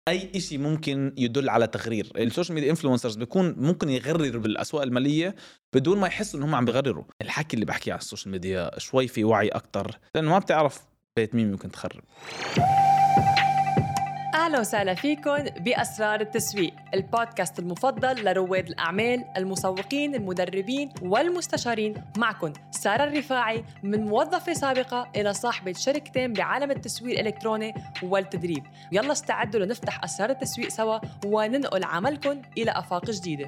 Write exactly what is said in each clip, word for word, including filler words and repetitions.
اي إشي ممكن يدل على تغرير. السوشيال ميديا انفلونسرز بيكون ممكن يغرر بالاسواق الماليه بدون ما يحسوا انهم عم بيغرروا. الحكي اللي بحكيه على السوشيال ميديا شوي في وعي اكتر، لانه ما بتعرف بيت مين ممكن تخرب. أهلا وسهلا فيكم بأسرار التسويق، البودكاست المفضل لرواد الأعمال، المسوقين، المدربين والمستشارين. معكم سارة الرفاعي، من موظفة سابقة إلى صاحبة شركتين بعالم التسويق الإلكتروني والتدريب. يلا استعدوا لنفتح أسرار التسويق سوا وننقل عملكم إلى آفاق جديدة.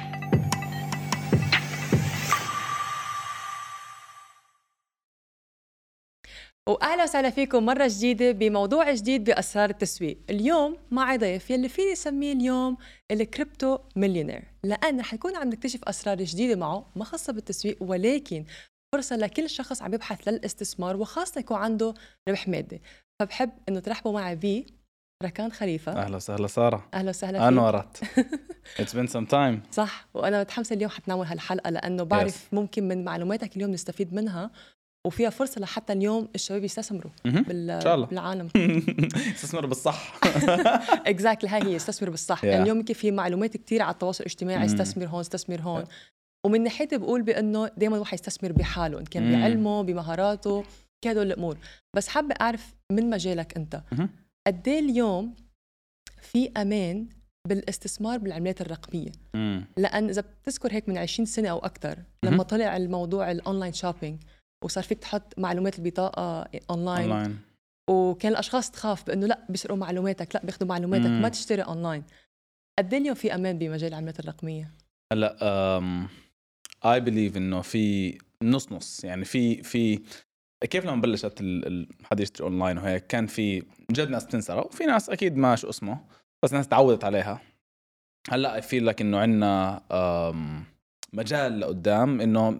وأهلا وسهلا فيكم مرة جديدة بموضوع جديد بأسرار التسويق. اليوم معي ضيف يلي فيني اسميه اليوم الكريبتو مليونير، لأن رح يكون عم نكتشف أسرار جديدة معه ما خاصة بالتسويق، ولكن فرصة لكل شخص عم يبحث للاستثمار وخاصة يكون عنده ربح مادي. فبحب إنه ترحبوا معي بي ركان خليفة. اهلا وسهلا ساره. أهلا وسهلا فيك. انورت. It's been some time. صح، وأنا متحمسة اليوم حتناول هالحلقة لأنه بعرف Yes. ممكن من معلوماتك اليوم نستفيد منها، وفيها فرصة لحتى اليوم الشباب يستثمروا بال... إن شاء الله. بالعالم. استثمر بالصح. اكزاكتلي هاي هي استثمر بالصح. Yeah. يعني اليوم يمكن في معلومات كتير على التواصل الاجتماعي، استثمر هون استثمر هون. ومن ناحيتي بقول بأنه دايما الواحد يستثمر بحاله، إن كان بعلمه بمهاراته كهدول الأمور. بس حابة أعرف من مجالك أنت قد ايه اليوم في أمان بالاستثمار بالعملات الرقمية؟ لأن إذا بتذكر هيك من عشرين سنة أو أكتر لما طلع الموضوع الأونلاين شوبينج وصار فيك تحط معلومات البطاقة أونلاين, أونلاين. وكان الأشخاص تخاف بأنه لا بيسرقوا معلوماتك، لا بياخدوا معلوماتك، مم. ما تشتري أونلاين. قد ايه اليوم في أمان بمجال العملات الرقمية؟ هلا um, I believe إنه في نص نص. يعني في في كيف لما بلشت حد يشتري أونلاين وهيك كان في جد ناس تنسرق، وفي ناس أكيد ما شو اسمه بس ناس تعودت عليها. هلا I feel like إنه عنا um, مجال لقدام إنه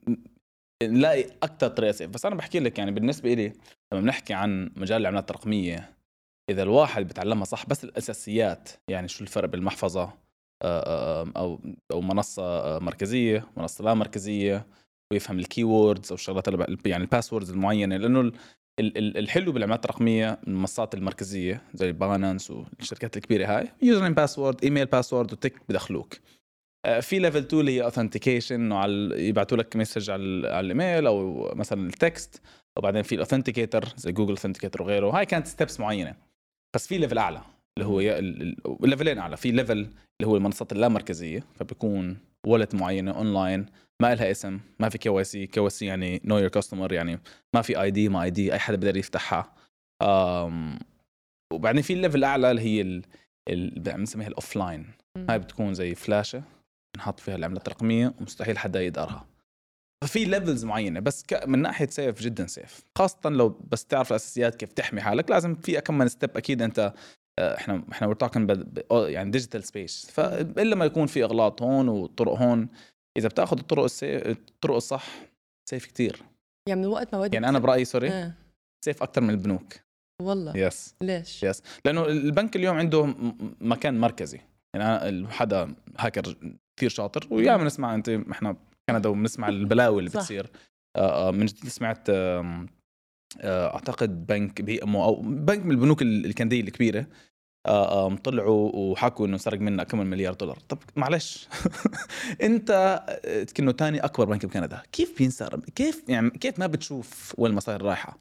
نلاقي أكتر طريقة سيف. بس أنا بحكي لك يعني بالنسبة إلي لما بنحكي عن مجال العملات الرقمية، إذا الواحد بتعلمها صح بس الأساسيات، يعني شو الفرق بين المحفظة أو أو منصة مركزية منصة لا مركزية، ويفهم الكيوردز أو الشغلات يعني الباسوردز المعينة. لأنه الحلو بالعملات الرقمية المنصات المركزية زي باينانس والشركات الكبيرة هاي يوزر نيم باسورد إيميل باسورد وتك بدخلوك. في ليفل اثنين اللي هي اوثنتيكيشن، انه على يبعثوا لك مسج على على الايميل او مثلا التكست، وبعدين في الاوثنتيكيتر زي جوجل اوثنتيكيتر وغيره. هاي كانت ستيبس معينه. بس في ليفل اعلى اللي هو الليفلين اعلى. في ليفل اللي هو المنصات اللامركزيه، فبيكون والت معينه اونلاين ما لها اسم، ما في كي واي سي. كي واي سي يعني نو يور كاستمر، يعني ما في اي دي ما اي دي اي حدا بيقدر يفتحها. أم وبعدين في الليفل الاعلى اللي هي اللي بنسميها الاوفلاين. هاي بتكون زي فلاشه نحط فيها العملات الرقمية ومستحيل حدا يقدرها. ففي ليفلز معينة. بس من ناحية سيف جدا سيف، خاصة لو بس تعرف الأساسيات كيف تحمي حالك. لازم في كم من ستيب أكيد. أنت إحنا إحنا ورطاكن يعني ديجيتال سبيس، فإلا ما يكون في أغلاط هون وطرق هون. إذا بتأخذ الطرق السيف الطرق الصح سيف كتير. يعني من وقت ما بدك يعني أنا برأيي سوري آه. سيف أكتر من البنوك والله. يس. ليش؟ يس لأنه البنك اليوم عنده مكان مركزي. يعني حدا هاكر كثير شاطر وياما نسمع انت احنا كندا وبنسمع البلاوي اللي بتصير. آه من جد سمعت آه اعتقد بنك بي او بنك من البنوك الكنديه الكبيره آه طلعوا وحكوا انه سرق منا كم مليار دولار. طب معلش انت كأنه تاني اكبر بنك بكندا، كيف بينسرق؟ كيف يعني كيف ما بتشوف وين المصاري رايحه؟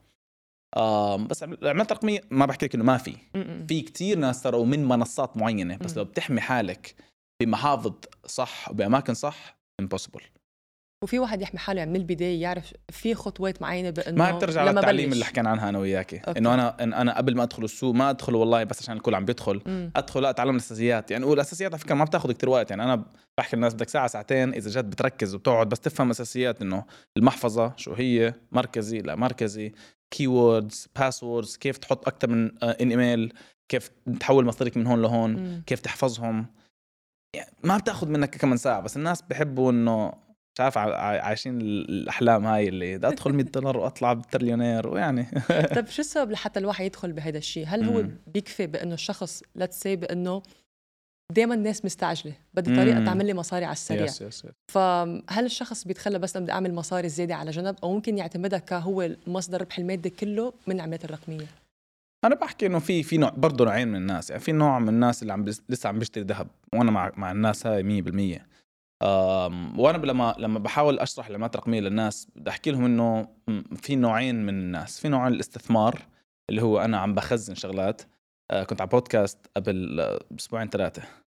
آه بس العملات الرقميه ما بحكي لك انه ما في في كتير ناس سرقوا من منصات معينه. بس لو بتحمي حالك بمحافظ صح وبأماكن صح impossible. وفي واحد يحمي حاله يعني من البداية يعرف في خطوات معينة بأنه ما بترجع للتعليم اللي حكينا عنها أنا وياكي. إنه أنا إن أنا قبل ما أدخل السوق ما أدخل والله بس عشان الكل عم بيدخل مم. أدخل لا أتعلم الأساسيات. يعني والأساسيات على فكرة ما بتاخد كتير وقت. يعني أنا بحكي للناس بدك ساعة ساعتين إذا جد بتركز وبتقعد بس تفهم أساسيات. إنه المحفظة شو هي، مركزي لا مركزي، كيوردز باسوردز، كيف تحط أكتر من إن إيميل، كيف تحول مصاريك من هون لهون مم. كيف تحفظهم. يعني ما بتاخد منك كمان ساعة. بس الناس بيحبوا إنه مش عارف عايشين الأحلام هاي اللي دا أدخل مية دولار وأطلع بتريليونير ويعني. طب شو السبب لحتى الواحد يدخل بهذا الشيء؟ هل هو بيكفي بأنه الشخص لا تسي بأنه دايما الناس مستعجلة بدي طريقة تعمل لي مصاري على السريع؟ يس يس يس. فهل الشخص بيتخلى بس بدي أعمل مصاري زيادة على جنب، أو ممكن يعتمدها كهو مصدر ربح المادي كله من العملات الرقمية؟ انا بحكي انه في في نوع برضه نوعين من الناس، يعني في نوع من الناس اللي عم بس- لسه عم بيشتري ذهب، وانا مع مع الناس هاي مية بالمية. أم، وانا لما لما بحاول اشرح العملات الرقميه للناس بدي احكي لهم انه م، في نوعين من الناس. في نوع الاستثمار اللي هو انا عم بخزن شغلات. أه، كنت على بودكاست قبل أه، اسبوعين ثلاثه،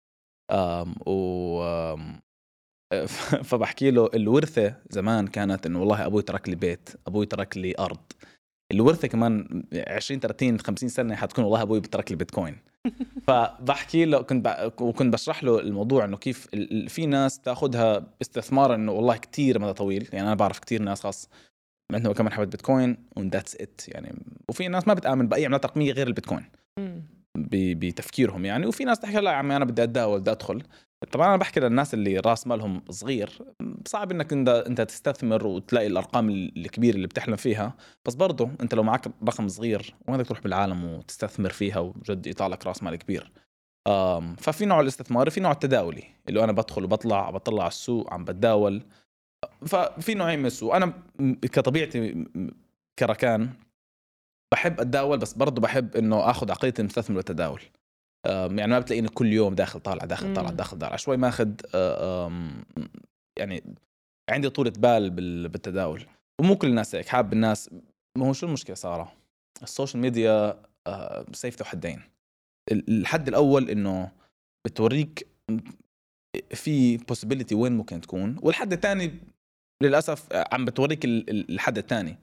و أم، فبحكي له الورثه زمان كانت انه والله ابوي ترك لي بيت، ابوي ترك لي ارض. الورثه كمان عشرين ثلاثين خمسين سنه حتكون والله ابوي بترك لي بيتكوين. فبحكي له كنت ب... وكنت بشرح له الموضوع انه كيف ال... ال- في ناس تاخذها باستثمار انه والله كتير مدى طويل. يعني انا بعرف كتير ناس خاص عندهم كمان حبه بيتكوين وذاتس ات يعني. وفي ناس ما بتآمن باي عملات رقميه غير البيتكوين مم. ب... بتفكيرهم يعني. وفي ناس تحكي لا يا عمي انا بدي اتداول بدي ادخل. طبعا انا بحكي للناس اللي راس مالهم صغير صعب انك انت انت تستثمر وتلاقي الارقام الكبيره اللي بتحلم فيها. بس برضه انت لو معك رقم صغير وبدك تروح بالعالم وتستثمر فيها وجد يطلع لك راس مال كبير. آم ففي نوع الاستثماري، في نوع التداولي اللي انا بدخل وبطلع بطلع على السوق عم بتداول. ففي نوعين من السوق. انا م- كطبيعتي م- كركان بحب اتداول، بس برضه بحب انه اخذ عقليه المستثمر والتداول. آم، يعني ما بتلاقيني كل يوم داخل طالع داخل طالع مم. داخل طالع شوي ماخذ. آه، آم، يعني عندي طولة بال بال- بالتداول. ومو كل الناس هيك. حاب الناس. ما هو شو المشكلة سارة؟ السوشيال ميديا آه، سيف ذو حدين. ال- الحد الأول إنه بتوريك في possibility وين ممكن تكون، والحد الثاني للأسف عم بتوريك ال- ال- الحد الثاني.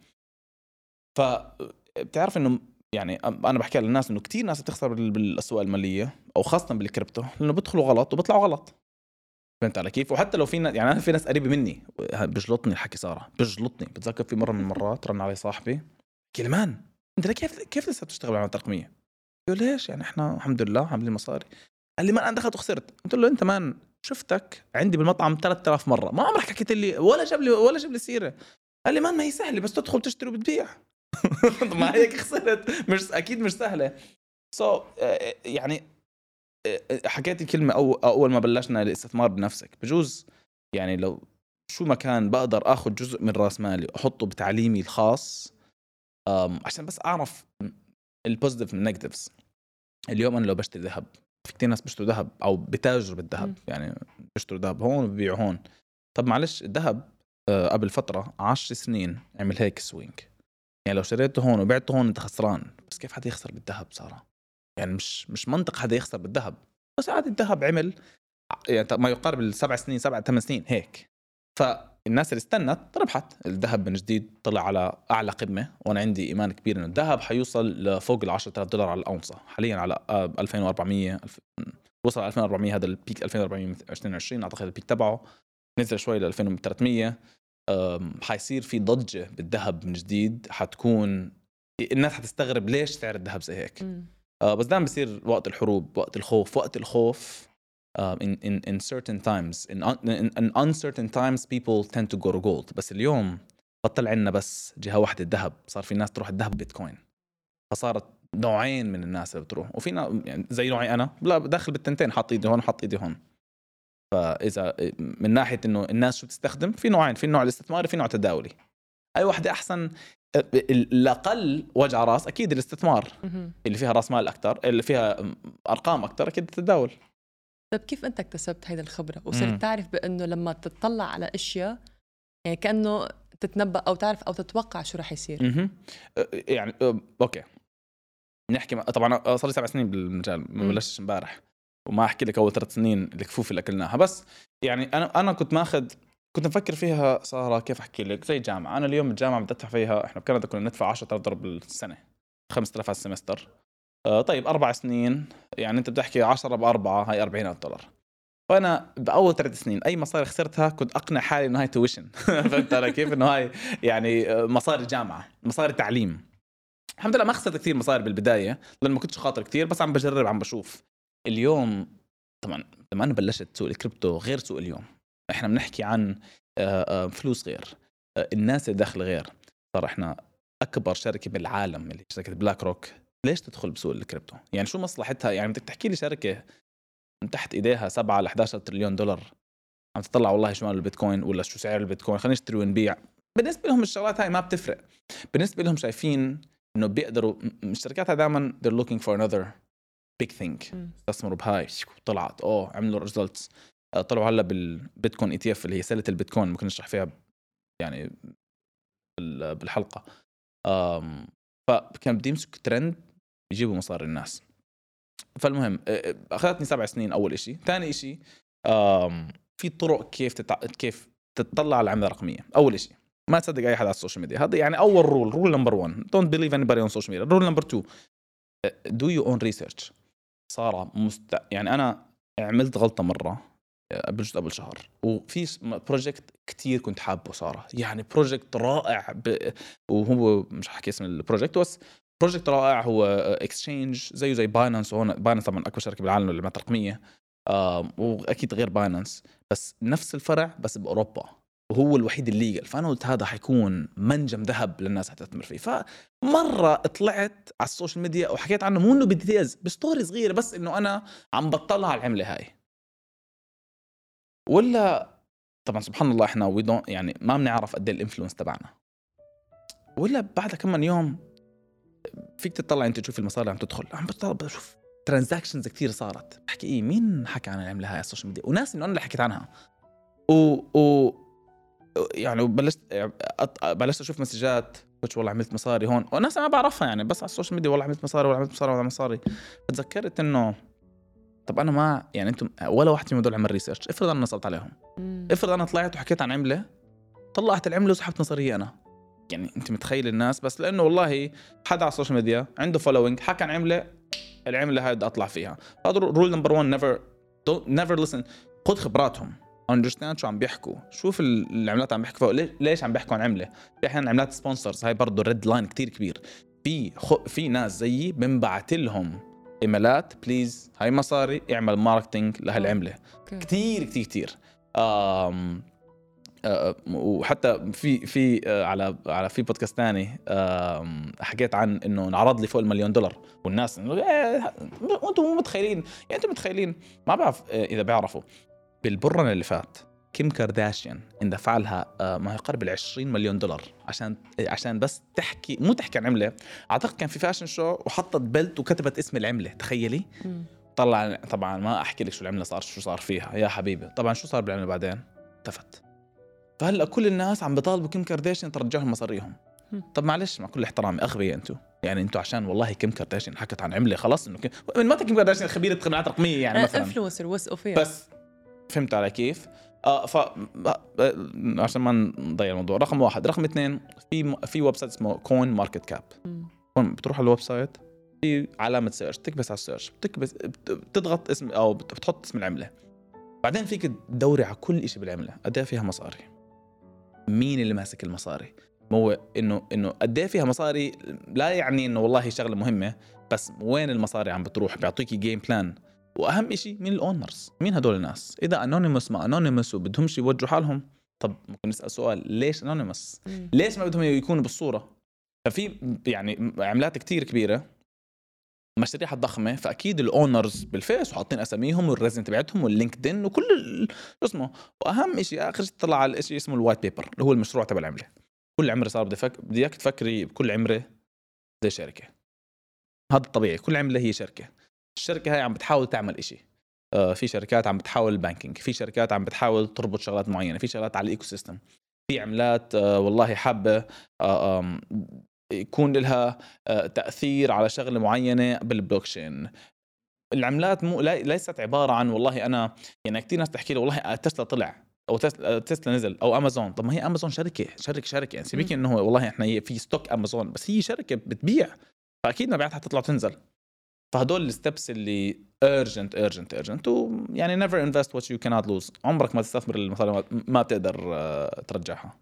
فبتعرف إنه يعني أنا بحكي للناس إنه كتير ناس بتخسر بال- بالأسواق المالية أو خاصة بالكريبتو لأنه بدخلوا غلط وبيطلعوا غلط. فهمت علي كيف؟ وحتى لو في ناس يعني انا في ناس قريبه مني بجلطني الحكي صار بجلطني. بتذكر في مره من المرات رن علي صاحبي كلمان انت ليه كيف كيف لسه بتشتغل على الترقميه؟ قلت له ليش يعني احنا الحمد لله عاملين مصاري. قال لي ما انا دخلت وخسرت. قلت له انت مان شفتك عندي بالمطعم ثلاثة آلاف مره ما عمرك حكيت لي ولا جاب لي ولا جاب لي سيره. قال لي مان ما هي سهله بس تدخل تشتري وبتبيع. ما هيك خسرت مش اكيد مش سهله. سو so, يعني حكيت الكلمة أو أول ما بلشنا الاستثمار بنفسك. بجوز يعني لو شو ما كان بقدر أخذ جزء من رأس مالي وأحطه بتعليمي الخاص عشان بس أعرف البوزيتيف من النيجاتيفز. اليوم أنا لو بشتري ذهب، في كتير ناس بيشتروا ذهب أو بتاجروا بالذهب، يعني بيشتروا ذهب هون وبيبيعوا هون. طب معلش الذهب قبل فترة عشر سنين عمل هيك سوينج. يعني لو شريته هون وبعته هون أنت خسران. بس كيف حد يخسر بالذهب صار؟ يعني مش مش منطق حدا يخسر بالذهب. بس عادي الذهب عمل يعني ما يقارب السبع سنين سبع ثمان سنين هيك. فالناس اللي استنت ربحت. الذهب من جديد طلع على أعلى قمة، وأنا عندي إيمان كبير إنه الذهب حيوصل لفوق العشرة آلاف دولار على الأونصة. حاليا على ألفين وأربعمية وصل ألفين وأربعمية. هذا البيك ألفين وأربعمية واثنين وعشرين أعتقد البيك تبعه. نزل شوي ل ألفين وثلاثمية. حيصير في ضجة بالذهب من جديد. حتكون الناس حتستغرب ليش سعر الذهب زي هيك. آه بس دائما بصير وقت الحروب، وقت الخوف، وقت الخوف. uh, in in in certain times in, un- in in uncertain times people tend to go to gold. بس اليوم بطل عنا بس جهة واحدة الذهب. صار في ناس تروح الذهب بيتكوين. فصارت نوعين من الناس اللي بتروح، وفي نا- يعني زي نوعي أنا لا داخل بالتنتين، حط إيدي هون حط إيدي هون. فإذا من ناحية إنه الناس شو بتستخدم، في نوعين، في نوع الاستثماري في نوع تداولي. أي واحدة أحسن؟ الأقل وجع راس أكيد الاستثمار اللي فيها راس مال أكتر، اللي فيها أرقام أكتر أكيد التداول. طيب كيف أنت اكتسبت هيدا الخبرة وصرت تعرف بأنه لما تطلع على أشياء يعني كأنه تتنبأ أو تعرف أو تتوقع شو رح يصير؟ مهم. يعني أوكي نحكي طبعا صار لي سبع سنين بالمجال، ما بلشتش امبارح، وما أحكي لك أول ثلاث سنين الكفوف اللي أكلناها. بس يعني أنا أنا كنت ماخذ كنت مفكر فيها سارة كيف أحكي لك زي جامعة. أنا اليوم الجامعة بدي أدفع فيها، إحنا بكندا كنا ندفع عشرة آلاف دولار بالسنة، خمسة آلاف على السمستر. آه طيب أربع سنين يعني أنت بتحكي عشرة بأربعة هاي أربعين ألف دولار. فأنا بأول ثلاث سنين أي مصاري خسرتها كنت أقنع حالي إنه هاي تويشن. فهمت علي كيف؟ إنه هاي يعني مصاري جامعة، مصاري تعليم. الحمد لله ما خسرت كثير مصاري بالبداية لأن ما كنتش خاطر كثير، بس عم بجرب عم بشوف. اليوم طبعا لما أنا بلشت سوق الكريبتو غير سوق اليوم. إحنا بنحكي عن فلوس غير، الناس اللي داخل غير. صار إحنا أكبر شركة بالعالم اللي شركة بلاك روك. ليش تدخل بسوق الكريبتو؟ يعني شو مصلحتها؟ يعني بدك تحكي لي شركة من تحت إيديها سبعة لإحدى عشر تريليون دولار عم تطلع والله شو مال البيتكوين ولا شو سعر البيتكوين، خلينا نشتري ونبيع. بالنسبة لهم الشغلات هاي ما بتفرق. بالنسبة لهم شايفين انه بيقدروا الشركات دائما they're looking for another big thing. مم. استثمروا بهاي طلعت اوه عملوا ريزلتس، طلعوا هلا بالبيتكوين اي تي اف اللي هي سله البيتكوين ممكن نشرح فيها يعني بالحلقه. أم فكان بدي يمسك ترند يجيبوا مصاري الناس. فالمهم اخذتني سبع سنين اول إشي. ثاني إشي في طرق كيف تتع... كيف تطلع على العمله الرقميه. اول إشي ما تصدق اي حد على السوشيال ميديا، هذا يعني اول رول رول نمبر واحد don't believe anybody on social media. رول نمبر اثنين do your own research. صار مست... يعني انا عملت غلطه مره قبل قبل شهر وفي بروجكت كتير كنت حابه صار يعني بروجكت رائع ب... وهو مش حكي اسم البروجكت بس بروجكت رائع هو اكسشينج زيه زي باينانس. وهون باينانس طبعا اكبر شركه بالعالم للعملات الرقميه آه واكيد غير باينانس بس نفس الفرع بس باوروبا وهو الوحيد الليجل. فانا قلت هذا حيكون منجم ذهب للناس هتستثمر فيه. فمره طلعت على السوشيال ميديا وحكيت عنه مو انه بديتيلز بستوري صغيره بس انه انا عم بطلع على العمله هاي. ولا طبعا سبحان الله احنا وي دونت يعني ما بنعرف قد ايه الانفلونس تبعنا. ولا بعد كم من يوم فيك تطلع انت تشوف المصاري عم تدخل عم بطلع بشوف ترانزاكشنز كتير صارت. بحكي ايه مين حكى عن العمله هاي على السوشيال ميديا وناس انه انا اللي حكيت عنها. و, و... يعني بلشت بلشت اشوف مسجات قلت والله عملت مصاري هون وناس ما بعرفها يعني بس على السوشيال ميديا والله عملت مصاري ولا عملت مصاري ولا مصاري. فتذكرت انه طب انا ما يعني انتم ولا واحد فيهم دول عمل ريسيرش. افرض انا نصبت عليهم مم. افرض انا طلعت وحكيت عن عمله طلعت العمله وسحبت مصاري انا. يعني انت متخيل الناس بس لانه والله حدا على السوشيال ميديا عنده فولوينج حكى عن عمله العمله هاي بدي اطلع فيها. هذا رول نمبر واحد نيفر نيفر ليسن. خذ خبراتهم understand شو عم بيحكوا شوف العملات عم بيحكوا ليش عم بيحكوا عن عمله. في احيانا عملات سبونسرز هاي برضه ريد لاين كتير كبير. في خ... في ناس زيي بنبعت لهم ايميلات بليز هاي مصاري اعمل ماركتينج لهالعمله. okay. كتير كتير كتير آم... آه... وحتى في في آه على على في بودكاست ثاني حكيت عن انه انعرض لي فوق المليون دولار والناس انه إيه... انتم مو متخيلين يعني انتم متخيلين ما بعرف اذا بيعرفوا بالبرن اللي فات كيم كارداشيان اندفع لها آه ما يقرب العشرين مليون دولار عشان عشان بس تحكي مو تحكي عن عمله. اعتقد كان في فاشن شو وحطت بلت وكتبت اسم العمله. تخيلي م. طلع طبعا ما احكي لك شو العمله صار شو صار فيها يا حبيبي. طبعا شو صار بالعمله بعدين اختفت. فهلا كل الناس عم بيطالبوا كيم كارداشيان ترجعهم مصاريهم. م. طب معلش مع كل احترامي اغبياء انتم يعني انتم عشان والله كيم كارداشيان حكت عن عمله خلاص انه كيم من ما كيم كارداشيان خبيره عملات رقميه يعني مثلا انفلونسر وثقوا فيها بس فهمت على كيف. آه ف عشان ما نضيع الموضوع. رقم واحد. رقم اثنين في في ويب سايت اسمه كوين ماركت كاب. بتروح على الويب سايت في علامه سيرش تكبس على السيرش بتكبس بتضغط اسم او بتحط اسم العمله بعدين فيك تدوري على كل شيء بالعمله قد ايه فيها مصاري مين اللي ماسك المصاري. مو انه انه قد ايه فيها مصاري لا يعني انه والله شغله مهمه بس وين المصاري عم بتروح. بيعطيكي جيم بلان واهم شيء مين الاونرز مين هدول الناس. اذا انونيموس ما انونيموس وبدهمش يوجهوا حالهم طب ممكن نسال سؤال ليش انونيموس ليش ما بدهم يكونوا بالصوره. ففي يعني عملات كتير كبيره مشاريع ضخمه فاكيد الاونرز بالفيس وحاطين اساميهم والريزن تبعتهم واللينكدين وكل اسمه. واهم شيء اخر شيء طلع على الشيء اسمه الوايت بيبر اللي هو المشروع تبع العمله. كل عمره صار بدي فك... بدي اياك تفكري بكل عمره زي شركه. هذا الطبيعي كل عمله هي شركه. الشركه هاي عم بتحاول تعمل إشي. آه في شركات عم بتحاول البانكينج في شركات عم بتحاول تربط شغلات معينه في شغلات على الايكو سيستم في عملات آه والله حابه آه يكون لها آه تاثير على شغله معينه بالبلوكشين. العملات مو ليست عباره عن والله انا يعني كثير ناس تحكي لي والله تسلا طلع او تسلا نزل او امازون. طب ما هي امازون شركه شركه شركه يعني سيبيك انه والله احنا في ستوك امازون بس هي شركه بتبيع فاكيد مبيعاتها تطلع وتنزل. فهدول الستبس اللي urgent urgent urgent ويعني never invest what you cannot lose. عمرك ما تستثمر المصاري ما بتقدر ترجعها.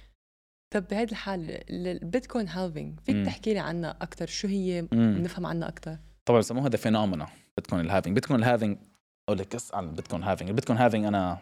طب بهذا الحال البيتكوين هالفينج فيك مم. تحكي لي عنها أكتر شو هي نفهم عنها أكتر. طبعا سموها ده فينومينا بيتكوين الهالفينج. بيتكوين الهالفينج أقول لك قصة عن البيتكوين هالفينج. البيتكوين هالفينج أنا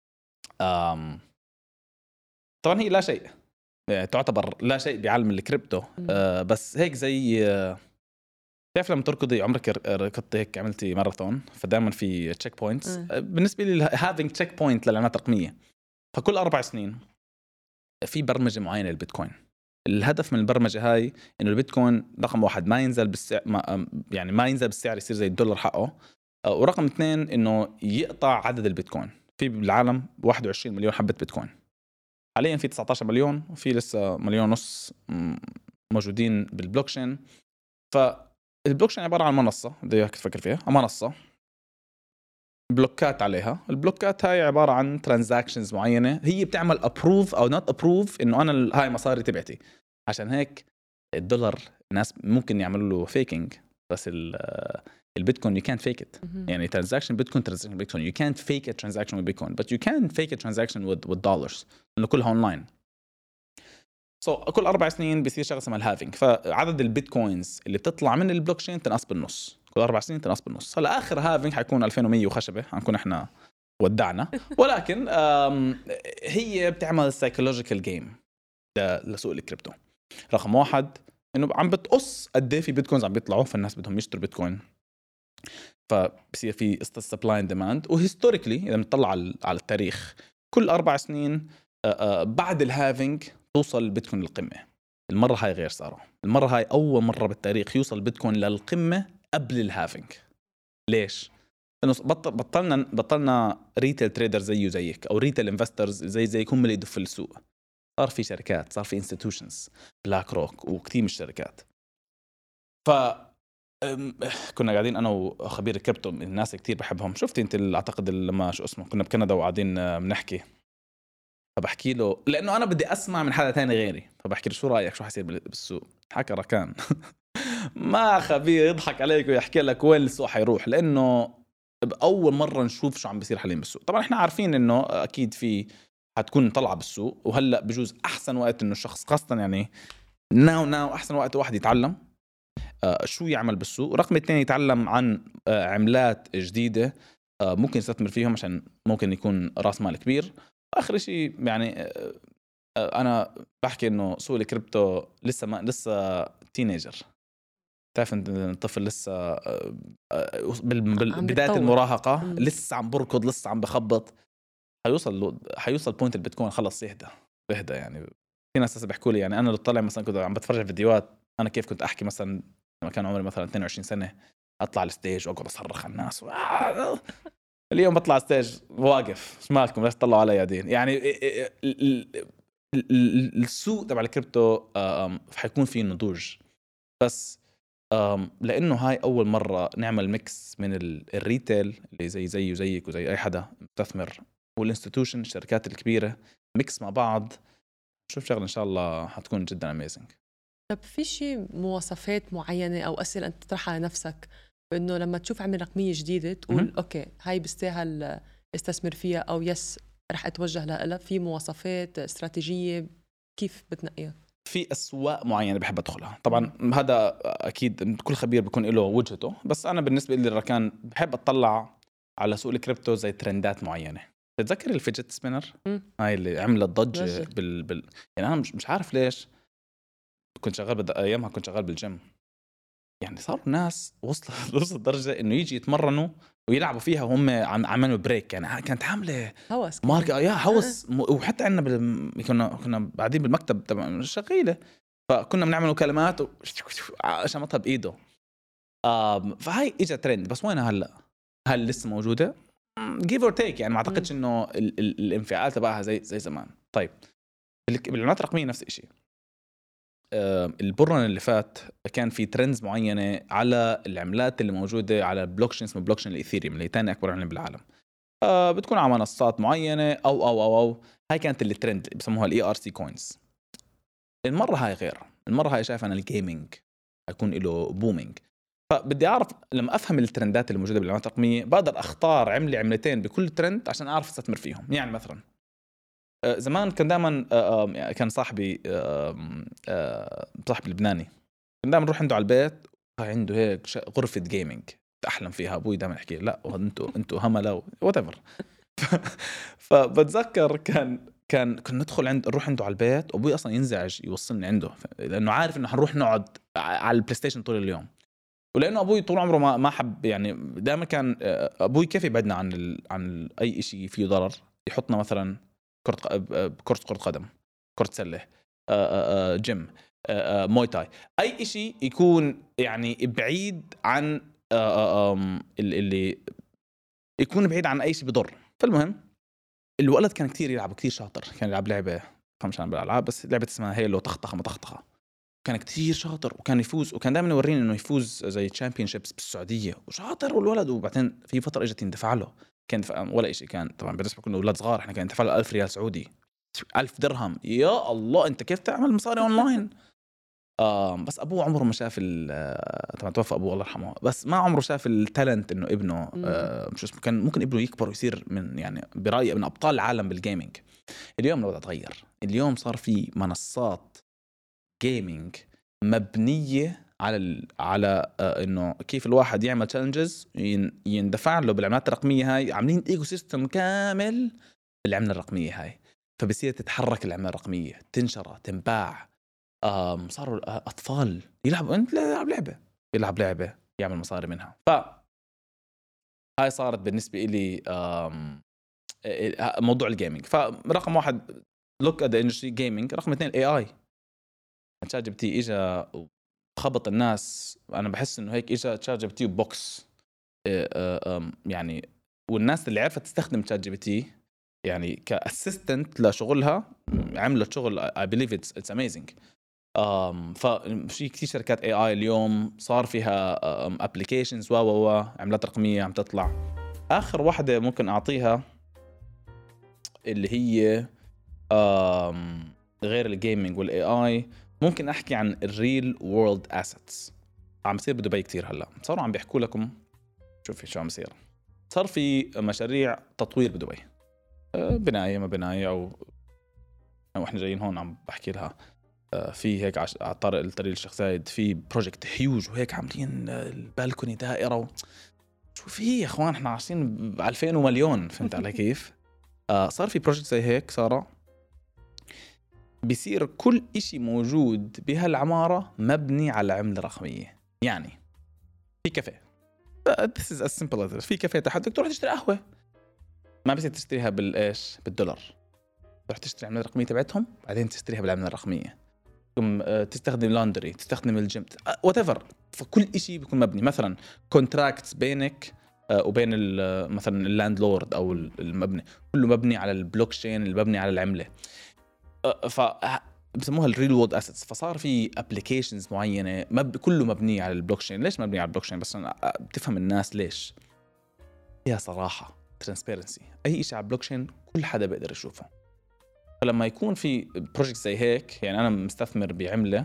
أم... طبعا هي لا شيء تعتبر لا شيء بعالم الكريبتو أه بس هيك زي أه تعرف لما تركضي عمرك ركضتي هيك عملتي ماراثون فدائما في تشيك بوينتس. بالنسبه لي هافينج تشيك بوينت للعملات الرقميه فكل اربع سنين في برمجه معينه للبيتكوين الهدف من البرمجه هاي انه البيتكوين رقم واحد ما ينزل بالسعر، ما يعني ما ينزل بالسعر يصير زي الدولار حقه، ورقم اثنين انه يقطع عدد البيتكوين. في بالعالم واحد وعشرين مليون حبه بيتكوين، حاليا في تسعة عشر مليون، وفي لسه مليون ونص موجودين بالبلوكشين. فالبلوكشين عباره عن منصه، بدي اياك تفكر فيها، منصه بلوكات عليها. البلوكات هاي عباره عن ترانزاكشنز معينه، هي بتعمل ابروف او نوت ابروف انه انا هاي مصاري تبعتي. عشان هيك الدولار الناس ممكن يعملوا له فيكينج، بس البيتكوين you can't fake it. يعني transaction بيتكوين transaction بيتكوين you can't fake a transaction with Bitcoin, but you can fake a transaction with with dollars لأنه كلها اونلاين. سو so, كل اربع سنين بيصير شغله اسمها الهافينج، فعدد البيتكوينز اللي بتطلع من البلوكشين تنقص بالنص، كل اربع سنين تنقص بالنص. هلا اخر هافينج حيكون ألفين ومية وخشبه، حنكون احنا ودعنا. ولكن هي بتعمل سايكولوجيكال جيم لسوق الكريبتو. رقم واحد انه عم بتقص قد ايه في بيتكوينز عم بيطلعوا، فالناس بدهم يشتروا بيتكوين، فبصير في سبلاي اند ديماند. وهيستوريكلي اذا بنطلع على التاريخ كل اربع سنين بعد الهافينج توصل البيتكوين للقمه. المره هاي غير صاروا، المره هاي اول مره بالتاريخ يوصل البيتكوين للقمه قبل الهافينج. ليش؟ لانه بطل بطلنا بطلنا ريتيل تريدر زيه زيك او ريتيل انفسترز زي زيك هم اللي يدفوا السوق. صار في شركات، صار في انستتيوشنز، بلاك روك وكثير من الشركات. ف كنا قاعدين انا وخبير الكريبتو، الناس كتير بحبهم. شفت انت اعتقد لما شو اسمه كنا بكندا وقاعدين بنحكي، فبحكي له لانه انا بدي اسمع من حدا تاني غيري، فبحكي له شو رايك شو حيصير بالسوق. حكى ركان ما خبير يضحك عليك ويحكي لك وين السوق حيروح، لانه باول مره نشوف شو عم بيصير حاليا بالسوق. طبعا احنا عارفين انه اكيد في حتكون طلعه بالسوق، وهلا بجوز احسن وقت انه الشخص خاصه يعني ناو ناو احسن وقت واحد يتعلم آه شو يعمل بالسوق. رقم اثنين يتعلم عن آه عملات جديده آه ممكن يستثمر فيهم عشان ممكن يكون راس مال كبير. اخر شيء يعني آه آه انا بحكي انه سوق الكريبتو لسه ما لسه تينيجر. تعرف ان الطفل لسه آه آه بالبدايه المراهقه م. لسه عم بركض، لسه عم بخبط. حيوصل حيوصل بوينت البيتكوين خلص يهدى بهدى. يعني في ناس بيحكوا لي، يعني انا اللي طالع مثلا كنت عم بتفرج فيديوهات انا كيف كنت احكي مثلا لما كان عمري مثلا اثنين وعشرين سنه، اطلع على الستيج واقعد اصرخ على الناس. اليوم بطلع على الستيج واقف، ايش مالكم ليش تطلعوا علي قاعدين؟ يعني السوق تبع الكريبتو حيكون فيه نضوج، بس لانه هاي اول مره نعمل ميكس من الريتيل اللي زي زي وزيك وزي اي حدا مستثمر والانستتيوشن الشركات الكبيره ميكس مع بعض. شوف شغله ان شاء الله حتكون جدا اميزنج. طب في شيء مواصفات معينه او اسئله انت تطرحها على نفسك بانه لما تشوف عمله رقميه جديده تقول م- اوكي هاي بيستاهل استثمر فيها او يس رح اتوجه لها؟ في مواصفات استراتيجيه كيف بتنقيها؟ في أسواق معينة بحب أدخلها. طبعا هذا أكيد كل خبير بيكون له وجهته، بس أنا بالنسبة لي الركان بحب أطلع على سوق الكريبتو زي ترندات معينة. تتذكر الفيجت سبينر هاي اللي عملت ضجة بال... بال... يعني أنا مش, مش عارف ليش كنت شغال بد... أيامها كنت شغال بالجيم، يعني صاروا ناس وصلت وصلت درجة إنه يجي يتمرنوا ويلعبوا فيها وهم عم عملوا بريك. يعني كانت عامله هوس ماركه يا هوس م... وحتى عندنا بال... كنا كنا قاعدين بالمكتب تبع شغيله، فكنا بنعمل كلمات و... شمطها بايده. آه فهاي اجى ترند، بس وينها هلا؟ هل لسه موجوده؟ جيف اور تيك، يعني ما اعتقدش انه ال... ال... الانفعال تبعها زي زي زمان. طيب بالعملات الرقميه نفس الشيء. آه البرن اللي فات كان في ترندز معينه على العملات اللي موجوده على البلوكشين، اسمه بلوكشين الايثيريوم اللي ثاني اكبر عمله بالعالم. آه بتكون على منصات معينه او او او او هاي كانت اللي ترند بسموها الاي ار سي كوينز. المره هاي غير، المره هاي شايف انا الجيمنج هيكون له بومينج. فبدي اعرف لما افهم الترندات اللي موجوده بالعملات الرقميه بقدر اختار عمله عملتين بكل ترند عشان اعرف استثمر فيهم. يعني مثلا آه زمان كان دائما آه كان صاحبي آه آه صاحبي اللبناني كان دائما نروح عنده على البيت، عنده هيك غرفه جيمنج احلم فيها. ابوي دائما يحكي لا انتوا انتوا هملا وات ايفر. فبتذكر كان كان كنا ندخل عند نروح عنده على البيت، ابوي اصلا ينزعج يوصلني عنده لانه عارف انه حنروح نقعد على البلاي ستيشن طول اليوم. ولانه ابوي طول عمره ما ما حب، يعني دائما كان ابوي كيف يبعدنا عن ال... عن اي شيء فيه ضرر. يحطنا مثلا كره كره كره قدم، كره سله، آه، آه، جيم، آه، آه، موي تاي، اي شيء يكون يعني بعيد عن آه، آه، آم، ال- اللي يكون بعيد عن اي شيء بضر. فالمهم الولد كان كتير يلعب، كتير شاطر، كان يلعب لعبه فهمش عن بالالعاب، بس لعبه اسمها هيلو، طخطخه مطخطخه. كان كتير شاطر وكان يفوز، وكان دائما يوريني انه يفوز زي تشامبيون شيبس بالسعوديه، وشاطر والولد. وبعدين في فتره اجت يندفع له، كان دفع ولا شيء، كان طبعا بالنسبه كنا اولاد صغار، احنا كان يندفع له ألف ريال سعودي، ألف درهم. يا الله انت كيف تعمل مصاري اونلاين؟ آه بس ابوه عمره ما شاف ال- طبعا توفى ابوه الله يرحمه، بس ما عمره شاف التالنت انه ابنه مم. آه مش اسمه، كان ممكن ابنه يكبر ويصير من يعني برايي من ابطال العالم بالجيمنج. اليوم الوضع تغير، اليوم صار في منصات جيمنج مبنيه على ال... على آه انه كيف الواحد يعمل تشالنجز يندفع له بالعملات الرقميه هاي، عاملين ايكو سيستم كامل بالعمله الرقميه هاي. فبصير تتحرك العمله الرقميه، تنشر، تنباع. آم صاروا اطفال يلعبوا، انت يلعب لعبه يلعب لعبه يعمل مصاري منها. ف هاي صارت بالنسبه لي آم... موضوع الجيمنج. فرقم واحد لوك ات اندستري جيمنج، رقم اثنين الاي اي. تشات جي بي تي اجى خبط الناس، انا بحس انه هيك اجى تشات جي بي تي بوكس يعني. والناس اللي عرفت تستخدم تشات جي بي تي يعني كاسيستنت لشغلها عملت شغل اي بليف اتس اتس اميزنج. um, ففي كثير شركات اي اي اليوم صار فيها ابلكيشنز و و و عملات رقميه عم تطلع. اخر واحده ممكن اعطيها اللي هي um, غير الجيمنج والاي اي، ممكن احكي عن الريل وورلد اسيتس. عم بصير بدبي كتير هلا، صاروا عم بيحكوا لكم شوفي شو عم بصير. صار في مشاريع تطوير بدبي، بنايه ما بنايه او او احنا جايين هون عم بحكي لها في هيك على طارق الطريق الشيخ زايد في بروجكت هيوج وهيك عاملين البالكوني دائره و... شو في يا اخوان، احنا عايشين ب ألفين ومليون، فهمت علي كيف؟ آه صار في بروجكت زي هيك صار بيصير كل إشي موجود بهالعمارة مبني على عملة رقمية. يعني في كافيه، this is as simple as this. في كافيه تحت بدك تروح تشتري قهوة، ما بصير تشتريها بالإيش بالدولار، تروح تشتري العملة الرقمية تبعتهم بعدين تشتريها بالعملة الرقمية. تقوم تستخدم لاندري، تستخدم الجيم، whatever. فكل إشي بيكون مبني مثلا كونتراكتس بينك وبين مثلا اللاند لورد أو المبني، كله مبني على البلوك تشين اللي مبني على العملة. ف بسموها الريل وورلد اسيتس. فصار في ابلكيشنز معينه مب... كله مبني على البلوك تشين. ليش مبني على البلوك تشين؟ بس بتفهم الناس ليش. فيها صراحه ترانسبيرنسي، اي شيء على البلوك تشين كل حدا بيقدر يشوفه. فلما يكون في بروجكت زي هيك، يعني انا مستثمر بعمله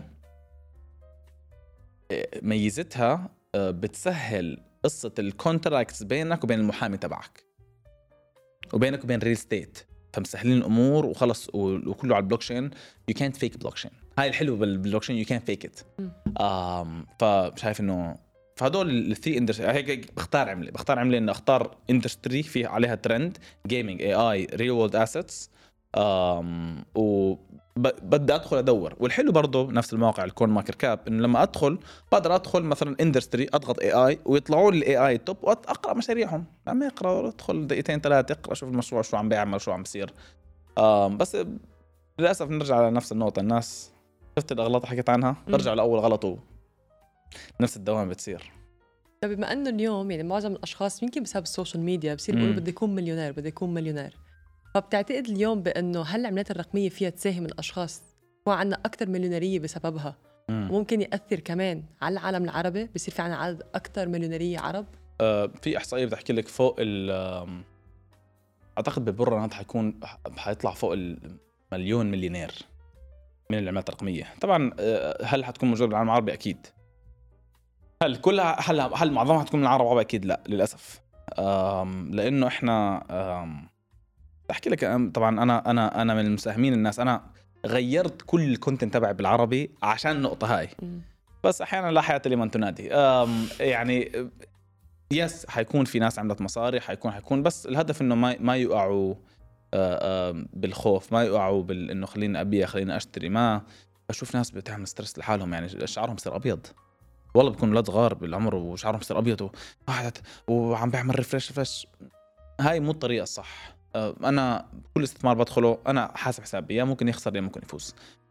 ميزتها بتسهل قصه الكونتراكتس بينك وبين المحامي تبعك وبينك وبين ريل ستيت، فمسهلين الامور وخلص وكله على البلوك تشين. يو كانت فيك بلوك تشين، هاي الحلو بالبلوك تشين، يو كان فيك ات. امم فشايف انه فهدول الثري اندستري هيك بختار عمله بختار عمله انه اختار اندستري في عليها ترند جيمنج، اي اي، ريل وورلد اسيتس. امم وبدي ادخل ادور. والحلو برضه نفس الموقع الكون ماركت كاب، انه لما ادخل بقدر ادخل مثلا اندستري، اضغط اي اي ويطلعوا لي الاي اي توب، واقرا مشاريعهم. عم اقرا، ادخل دقيقتين ثلاثه اقرا شوف المشروع شو عم بيعمل شو عم بيصير. آم بس للاسف نرجع على نفس النقطه، الناس شفت الاغلاط حكيت عنها ترجع لاول غلط ونفس الدوام بتصير. طيب بما انه اليوم يعني معظم الاشخاص يمكن بسبب السوشيال ميديا بصير بيقولوا بدي اكون مليونير بدي اكون مليونير، فبتعتقد اليوم بانه هل العملات الرقميه فيها تساهم الاشخاص وعندنا اكثر مليونيريه بسببها، مم. وممكن ياثر كمان على العالم العربي، بصير في عنا عدد اكثر مليونيريه عرب؟ آه في احصائيه بتحكي لك فوق ال اعتقد بالبره هذا حيكون حيطلع فوق المليون مليونير من العملات الرقميه. طبعا هل حتكون موجوده بالعالم العربي؟ اكيد. هل كلها هل هل معظمها حتكون من العرب العربي؟ اكيد لا للاسف. لانه احنا بحكي لك طبعا انا انا انا من المساهمين الناس، انا غيرت كل الكونتنت تبعي بالعربي عشان النقطه هاي. بس احيانا لا حياة لمن تنادي. يعني يس حيكون في ناس عملت مصاري، حيكون حيكون بس الهدف انه ما ما يقعوا بالخوف، ما يقعوا بال انه خليني ابيع خليني اشتري. ما بشوف ناس بتعمل ستريس لحالهم، يعني شعرهم بصير ابيض، والله بكون اولاد صغار بالعمر وشعرهم بصير ابيض وواحد وعم بيعمل ريفرش ريفرش. هاي مو الطريقه الصح. انا كل استثمار بدخله انا حاسب حسابي، يا ممكن يخسر يا ممكن يفوز.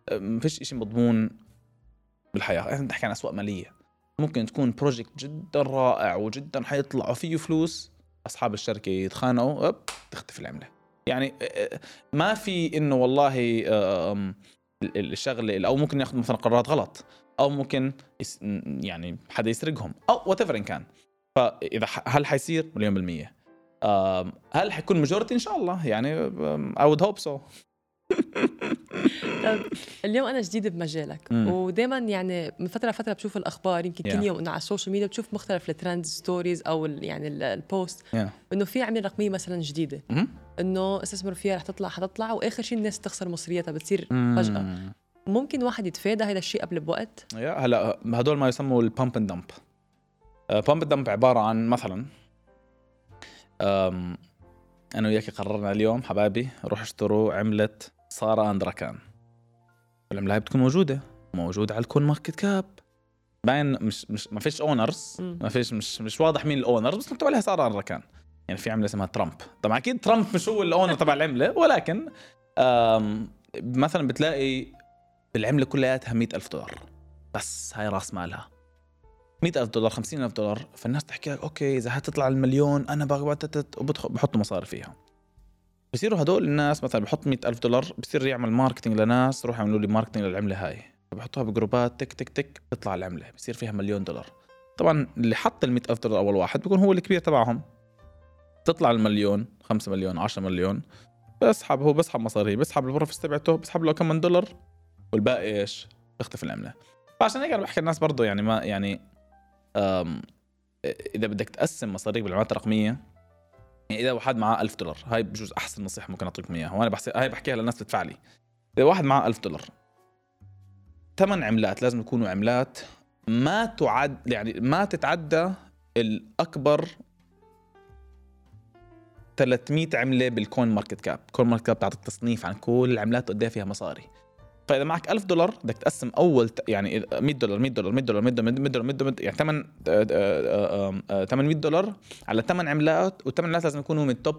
ما فيش إشي مضمون بالحياة. احنا بنحكي عن أسواق مالية، ممكن تكون بروجكت جدا رائع وجدا حيطلعوا فيه فلوس، أصحاب الشركة يتخانقوا أب تختفي العملة. يعني ما في إنه والله الشغلة، أو ممكن ياخذ مثلا قرارات غلط، أو ممكن يعني حدا يسرقهم أو whatever إن كان. فإذا هل حيصير مليون بالمية؟ هل حيكون ماجورتي؟ إن شاء الله يعني I would hope so. طب اليوم أنا جديدة بمجالك، ودايما يعني من فترة فترة بشوف الأخبار، يمكن كل yeah. يوم إنه على السوشيال ميديا بتشوف مختلف الترند ستوريز أو يعني البوست yeah. إنه في عملة رقمية مثلا جديدة mm-hmm. إنه استثمروا فيها رح تطلع حتطلع وآخر شيء الناس تخسر مصرياتها بتصير mm-hmm. فجأة. ممكن واحد يتفادى هذا الشيء قبل بوقت؟ yeah. هلا هدول ما يسموا البامب اند دمب. بامب اند دمب عبارة عن مثلا أم أنا وياك قررنا اليوم حبايبي روح اشتروا عملة سارة أند راكان. العملة هاي بتكون موجودة موجودة على الكون ماركت كاب، باين مش مش ما فيش اونرز، ما فيش مش مش واضح مين الاونرز، بس مكتوب عليها سارة أند راكان. يعني في عملة اسمها ترامب، طبعا أكيد ترامب مش هو الاونر تبع العملة، ولكن مثلا بتلاقي العملة كلها مئة ألف دولار بس، هاي راس مالها مئة ألف دولار خمسين ألف دولار. فالناس تحكي لك أوكي إذا هتطلع المليون أنا بغبطت وبحطوا مصاري فيها. بصيروا هدول الناس مثلا بحط مئة ألف دولار، بصير يعمل ماركتينج لناس، روح يعملوا لي ماركتينج للعملة هاي، بحطوها بجروبات تك تك تك بتطلع العملة بصير فيها مليون دولار. طبعا اللي حط المئة ألف دولار أول واحد بيكون هو الكبير تبعهم، تطلع المليون خمسة مليون عشرة مليون، بسحب هو بسحب مصاري، بسحب البروفيس تبعته، بسحب له كم من دولار، والباقي إيش تختفي العملة. فعشان هيك أنا بحكي الناس برضو يعني ما يعني إذا بدك تقسم مصاريك بالعملات الرقمية، يعني إذا واحد معاه ألف دولار، هاي بجوز أحسن نصيحة ممكن أعطيكم إياها، وأنا بحسي هاي بحكيها للناس تدفع لي. إذا واحد معاه ألف دولار، ثمان عملات لازم يكونوا عملات ما تعد يعني ما تتعدى الأكبر ثلاثمئة عملة بالكوين ماركت كاب. كوين ماركت كاب تعطيك تصنيف عن كل العملات قد ايه فيها مصاري. فإذا معك ألف دولار بدك تقسم أول يعني مئة دولار مئة دولار مئة دولار مئة دولار مئة دولار يعني ثمانية ثمانمئة دولار على ثمان عملات، والثمان عملات لازم يكونوا من التوب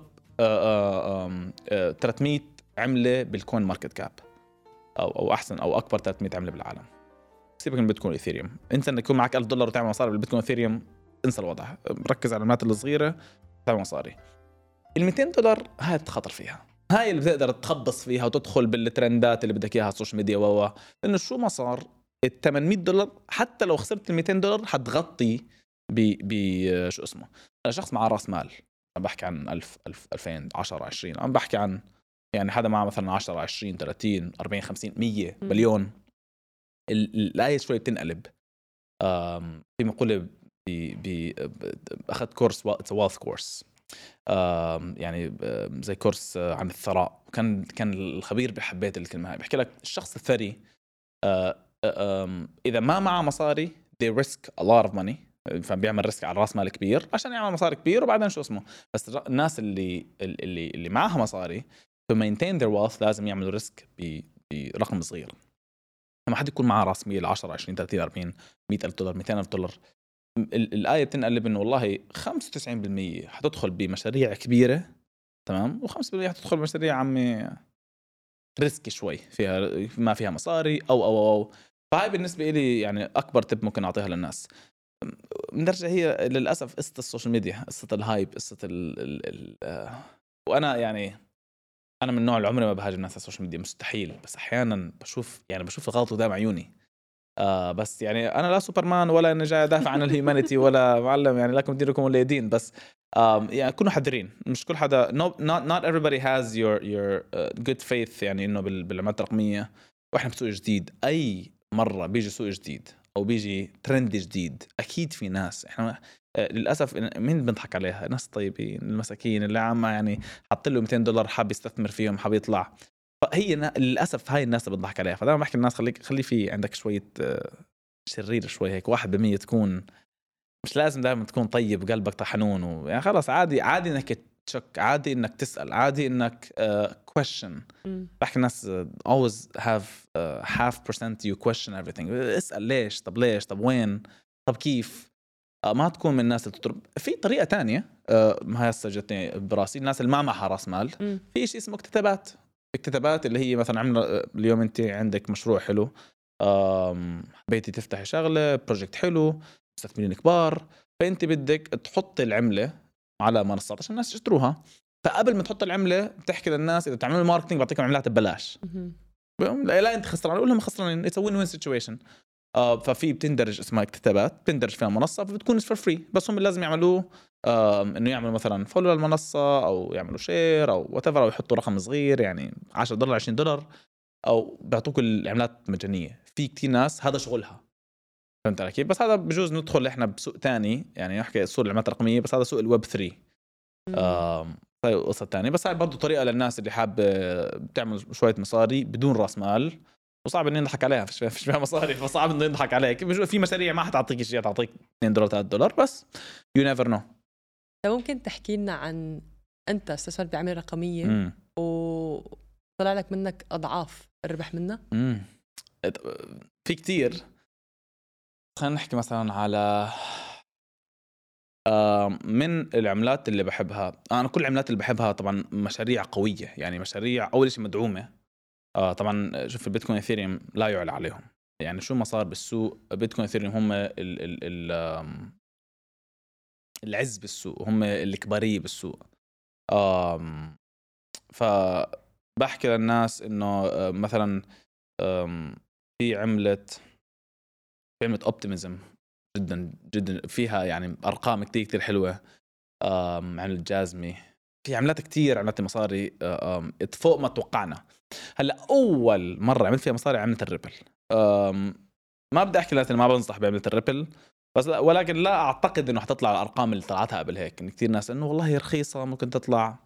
ثلاثمئة عملة بالكوين ماركت كاب، أو أو أحسن أو أكبر ثلاثمئة عملة بالعالم. سيبك من بيتكوين إثيريوم، أنت إنك يكون معك ألف دولار وتعمل مصاري بالبيتكوين إثيريوم انسى الوضع، ركز على العملات الصغيرة تعمل مصاري. المئتين دولار هاي بتخاطر فيها، هاي اللي بتقدر تخبص فيها وتدخل بالترندات اللي بدك اياها على السوشيال ميديا ووا لانه شو ما صار ال ثمانمئة دولار حتى لو خسرت ال مئتين دولار حتغطي ب ب شو اسمه. انا شخص معاه راس مال، عم بحكي عن ألف ألف ألفين عشرة عشرين، عم بحكي عن يعني حدا معه مثلا عشرة عشرين ثلاثين أربعين خمسين مية مليون. الآية شوي بتنقلب. في مقولة ب اخذت كورس واث كورس، يعني زي كورس عن الثراء، وكان كان الخبير بحبيت الكلمة هاي، بحكي لك الشخص الثري إذا ما معه مصاري they risk a lot of money، فبيعمل ريسك على راس مال كبير عشان يعمل مصاري كبير وبعدين شو اسمه. بس الناس اللي اللي اللي معها مصاري to maintain their wealth لازم يعملوا ريسك برقم صغير. لما حد يكون معه راس مال عشرة عشرين ثلاثين أربعين مئة ألف دولار مئتين ألف دولار، الآية بتنقلب إنه والله خمسة وتسعين بالمئة حتدخل بمشاريع كبيرة تمام، وخمسة بالمئة حتدخل بمشاريع عمي ريسكي شوي فيها ما فيها مصاري أو أو أو. فهاي بالنسبة إلي يعني أكبر تب ممكن أعطيها للناس. بنرجع هي للأسف قصة السوشيال ميديا، قصة الهايب، قصة ال ال ال آه وأنا يعني أنا من نوع العمر ما بهاجم الناس على السوشيال ميديا مستحيل، بس أحيانا بشوف يعني بشوف الغلط قدام عيوني. آه بس يعني أنا لا سوبرمان ولا أنا جاي أدافع عن الهيومانيتي ولا معلم يعني لكم دينكم ولا دين، بس آه يعني كونوا حذرين، مش كل حدا no, not, not everybody has your, your uh, good faith يعني إنه بالعملات الرقمية. وإحنا بسوق جديد، أي مرة بيجي سوق جديد أو بيجي ترند جديد أكيد في ناس إحنا آه للأسف مين بنضحك عليها، ناس طيبين المساكين اللي عم يعني حط له مئتين دولار حاب يستثمر فيهم حاب يطلع. فهي للأسف هاي الناس اللي بتضحك عليها. فدائما بحكي للناس خليك خلي في عندك شوية شرير شوي هيك واحد بالمية، تكون مش لازم دائما تكون طيب قلبك طحنون و... يعني خلاص عادي عادي انك تشك، عادي انك تسأل، عادي انك uh, question. بحكي الناس uh, always have uh, half percent you question everything. اسأل ليش، طب ليش، طب وين، طب كيف. uh, ما تكون من الناس اللي تضرب. في طريقة تانية uh, ما هي جتني براسي، الناس اللي ما معها راس مال، في شيء اسمه مكتتبات. اكتتابات اللي هي مثلا عملنا اليوم انت عندك مشروع حلو، حبيتي تفتحي شغله بروجكت حلو مستثمرين كبار، فانت بدك تحط العمله على منصات عشان الناس يشتروها. فقبل ما تحط العمله بتحكي للناس اذا بتعملوا ماركتينج بعطيكم عملات ببلاش. لا, لا انت خسران، اقول لهم خسرانين، اتس وين وين سيتويشن. آه ففي بتندرج اسمها اكتتابات، بتندرج فيها منصه فبتكون فور فري، بس هم لازم يعملوه آه انه يعملوا مثلا فولو للمنصه او يعملوا شير او وات ايفر، او يحطوا رقم صغير يعني عشرة دولار عشرين دولار، او بيعطوك العملات مجانيه. في كتير ناس هذا شغلها، فهمت علي كيف؟ بس هذا بجوز ندخل احنا بسوق تاني، يعني نحكي سوق العملات الرقميه، بس هذا سوق الويب ثلاثة. آه طيب قصه تانية، بس هاي برضه طريقه للناس اللي حاب بتعمل شويه مصاري بدون راس مال، وصعب انه يضحك عليها، فيش فيش فيها مصاري، فصعب انه يضحك عليك. في مشاريع ما حتعطيك شيء، تعطيك اثنين دولار ثلاثة دولار بس، يو نيفر نو. ممكن تحكي لنا عن انت استثمرت بعمله رقميه مم. وطلع لك منك اضعاف الربح منها؟ امم في كتير. خلينا نحكي مثلا على من العملات اللي بحبها انا. كل العملات اللي بحبها طبعا مشاريع قويه، يعني مشاريع اول شيء مدعومه. آه طبعا شوف البيتكوين اثيريوم لا يعلى عليهم، يعني شو ما صار بالسوق بيتكوين اثيريوم هم ال ال ال العز بالسوق، هم الكباريه بالسوق. آم فبحكي للناس انه مثلا في عمله في عمله اوبتيميزم جدا جدا فيها يعني ارقام كتير كتير حلوه. عملة جازمي، في عملات كتير عملت مصاري فوق ما توقعنا. هلا اول مره عملت فيها مصاري عملت الريبل. ما بدي احكي لك ما بنصح بعملة الريبل، بس ولكن لا اعتقد انه حتطلع الارقام اللي طلعتها قبل هيك. إن كتير ناس انه والله هي رخيصه ممكن تطلع،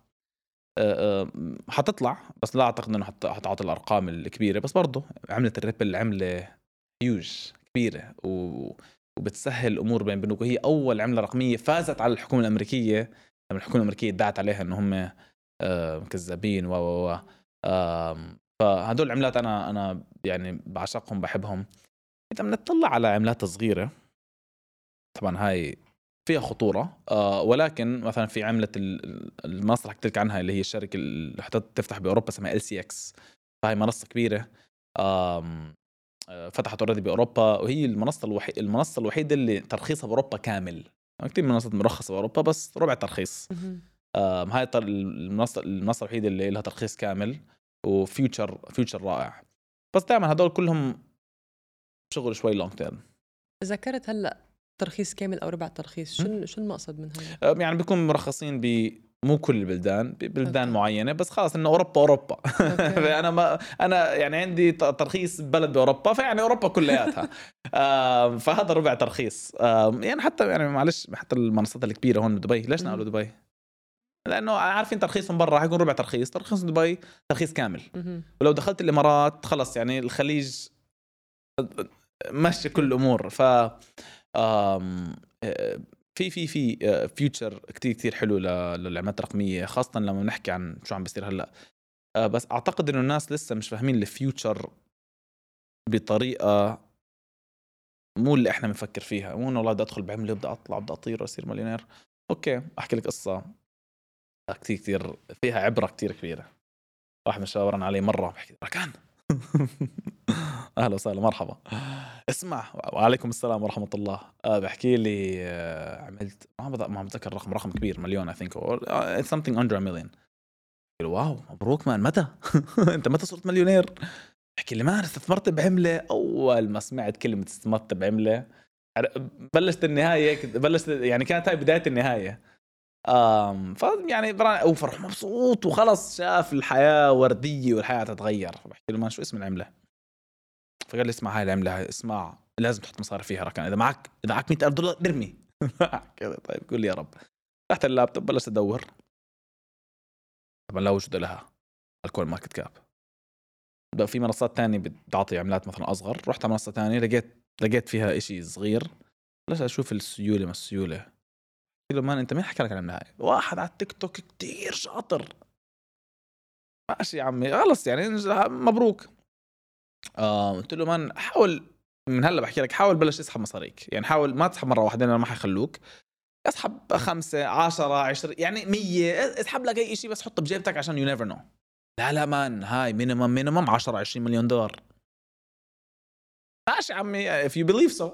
حتطلع، بس لا اعتقد انه حتعطي الارقام الكبيره. بس برضه عملة الريبل عمله هيوج كبيره و وبتسهل الامور بين بنوك، وهي اول عمله رقميه فازت على الحكومه الامريكيه لما الحكومه الامريكيه ادعت عليها انه هم كذابين و و فهدول العملات انا انا يعني بعشقهم بحبهم. اذا بنطلع على عملات صغيره طبعا هاي فيها خطوره، آه ولكن مثلا في عمله المنصه اللي حكيت لك عنها اللي هي الشركه اللي حتى تفتح باوروبا اسمها ال سي اكس، فهي منصه كبيره آه فتحت اوريدي باوروبا، وهي المنصه الوحيده المنصه الوحيده اللي ترخيصها باوروبا كامل. كثير منصات مرخصه باوروبا بس ربع ترخيص. آه هاي المنصه المنصه الوحيده اللي لها ترخيص كامل، وفيوتشر فيوتشر رائع. بس دائما هدول كلهم شغل شوي لونج تيرم. ذكرت هلا ترخيص كامل او ربع ترخيص، شو شو المقصد من هذا؟ يعني بيكون مرخصين ب مو كل البلدان، ببلدان أوكي. معينه، بس خلاص انه اوروبا اوروبا انا ما انا يعني عندي ترخيص بلد باوروبا، فيعني اوروبا كلياتها. فهذا ربع ترخيص. يعني حتى يعني معلش حتى المنصات الكبيره هون بدبي ليش نقولوا دبي؟ لانه عارفين ترخيصهم برا حيكون ربع ترخيص. ترخيص دبي ترخيص كامل. ولو دخلت الامارات خلص يعني الخليج ماشي كل الامور. ف في في في فيوتشر كتير كتير حلو للعملات الرقميه، خاصه لما نحكي عن شو عم بيصير هلا. بس اعتقد انه الناس لسه مش فاهمين الفيوتشر بطريقه مو اللي احنا بنفكر فيها. مو انه والله بدي ادخل بعمله بدي اطلع بدي اطير واصير مليونير. اوكي احكي لك قصه كتير كتير فيها عبره كتير كبيره. واحد من الشباب رن علي مره بحكي ركان اهلا وسهلا مرحبا اسمع وعليكم السلام ورحمه الله. أه بحكي لي أه عملت ما ما بتذكر الرقم، رقم كبير مليون اي ثينك اتس something under a million. واو مبروك مان متى انت متى صرت مليونير؟ بحكي لي ما انا استثمرت بعمله. اول ما سمعت كلمه استثمرت بعمله بلشت النهايه، بلشت يعني كانت هاي بدايه النهايه. امم ف يعني او فرح مبسوط وخلص شاف الحياه ورديه والحياه تتغير. فبحكي له ما شو اسم العمله؟ فقال لي اسمع هاي العمله هاي اسمع لازم تحط مصاري فيها ركان، اذا معك اذا معك مئة ألف دولار ارمي. كذا طيب قول لي يا رب. فتحت اللابتوب بلشت ادور، طبعا لا وجود لها الكوين ماركت كاب. بقى في منصات تانية بتعطي عملات مثلا اصغر، رحت على منصه تانية لقيت لقيت فيها إشي صغير، بلشت اشوف السيوله ما السيوله. قلت له مان انت مين حكى لك عن هاي؟ واحد على التيك توك كتير شاطر. ماشي يا عمي خلص يعني مبروك. آه قلت له مان حاول من هلا بحكي لك حاول بلش اسحب مصاريك، يعني حاول ما تسحب مره واحده لأنه ما حيخلوك. اسحب خمسة عشرة عشرين يعني مية، اسحب لك اي شيء بس حطه بجيبتك عشان يو نيفر نو. لا لا مان هاي مينيمم مينيمم عشرة عشرين مليون دولار. ماشي عمي if you believe so.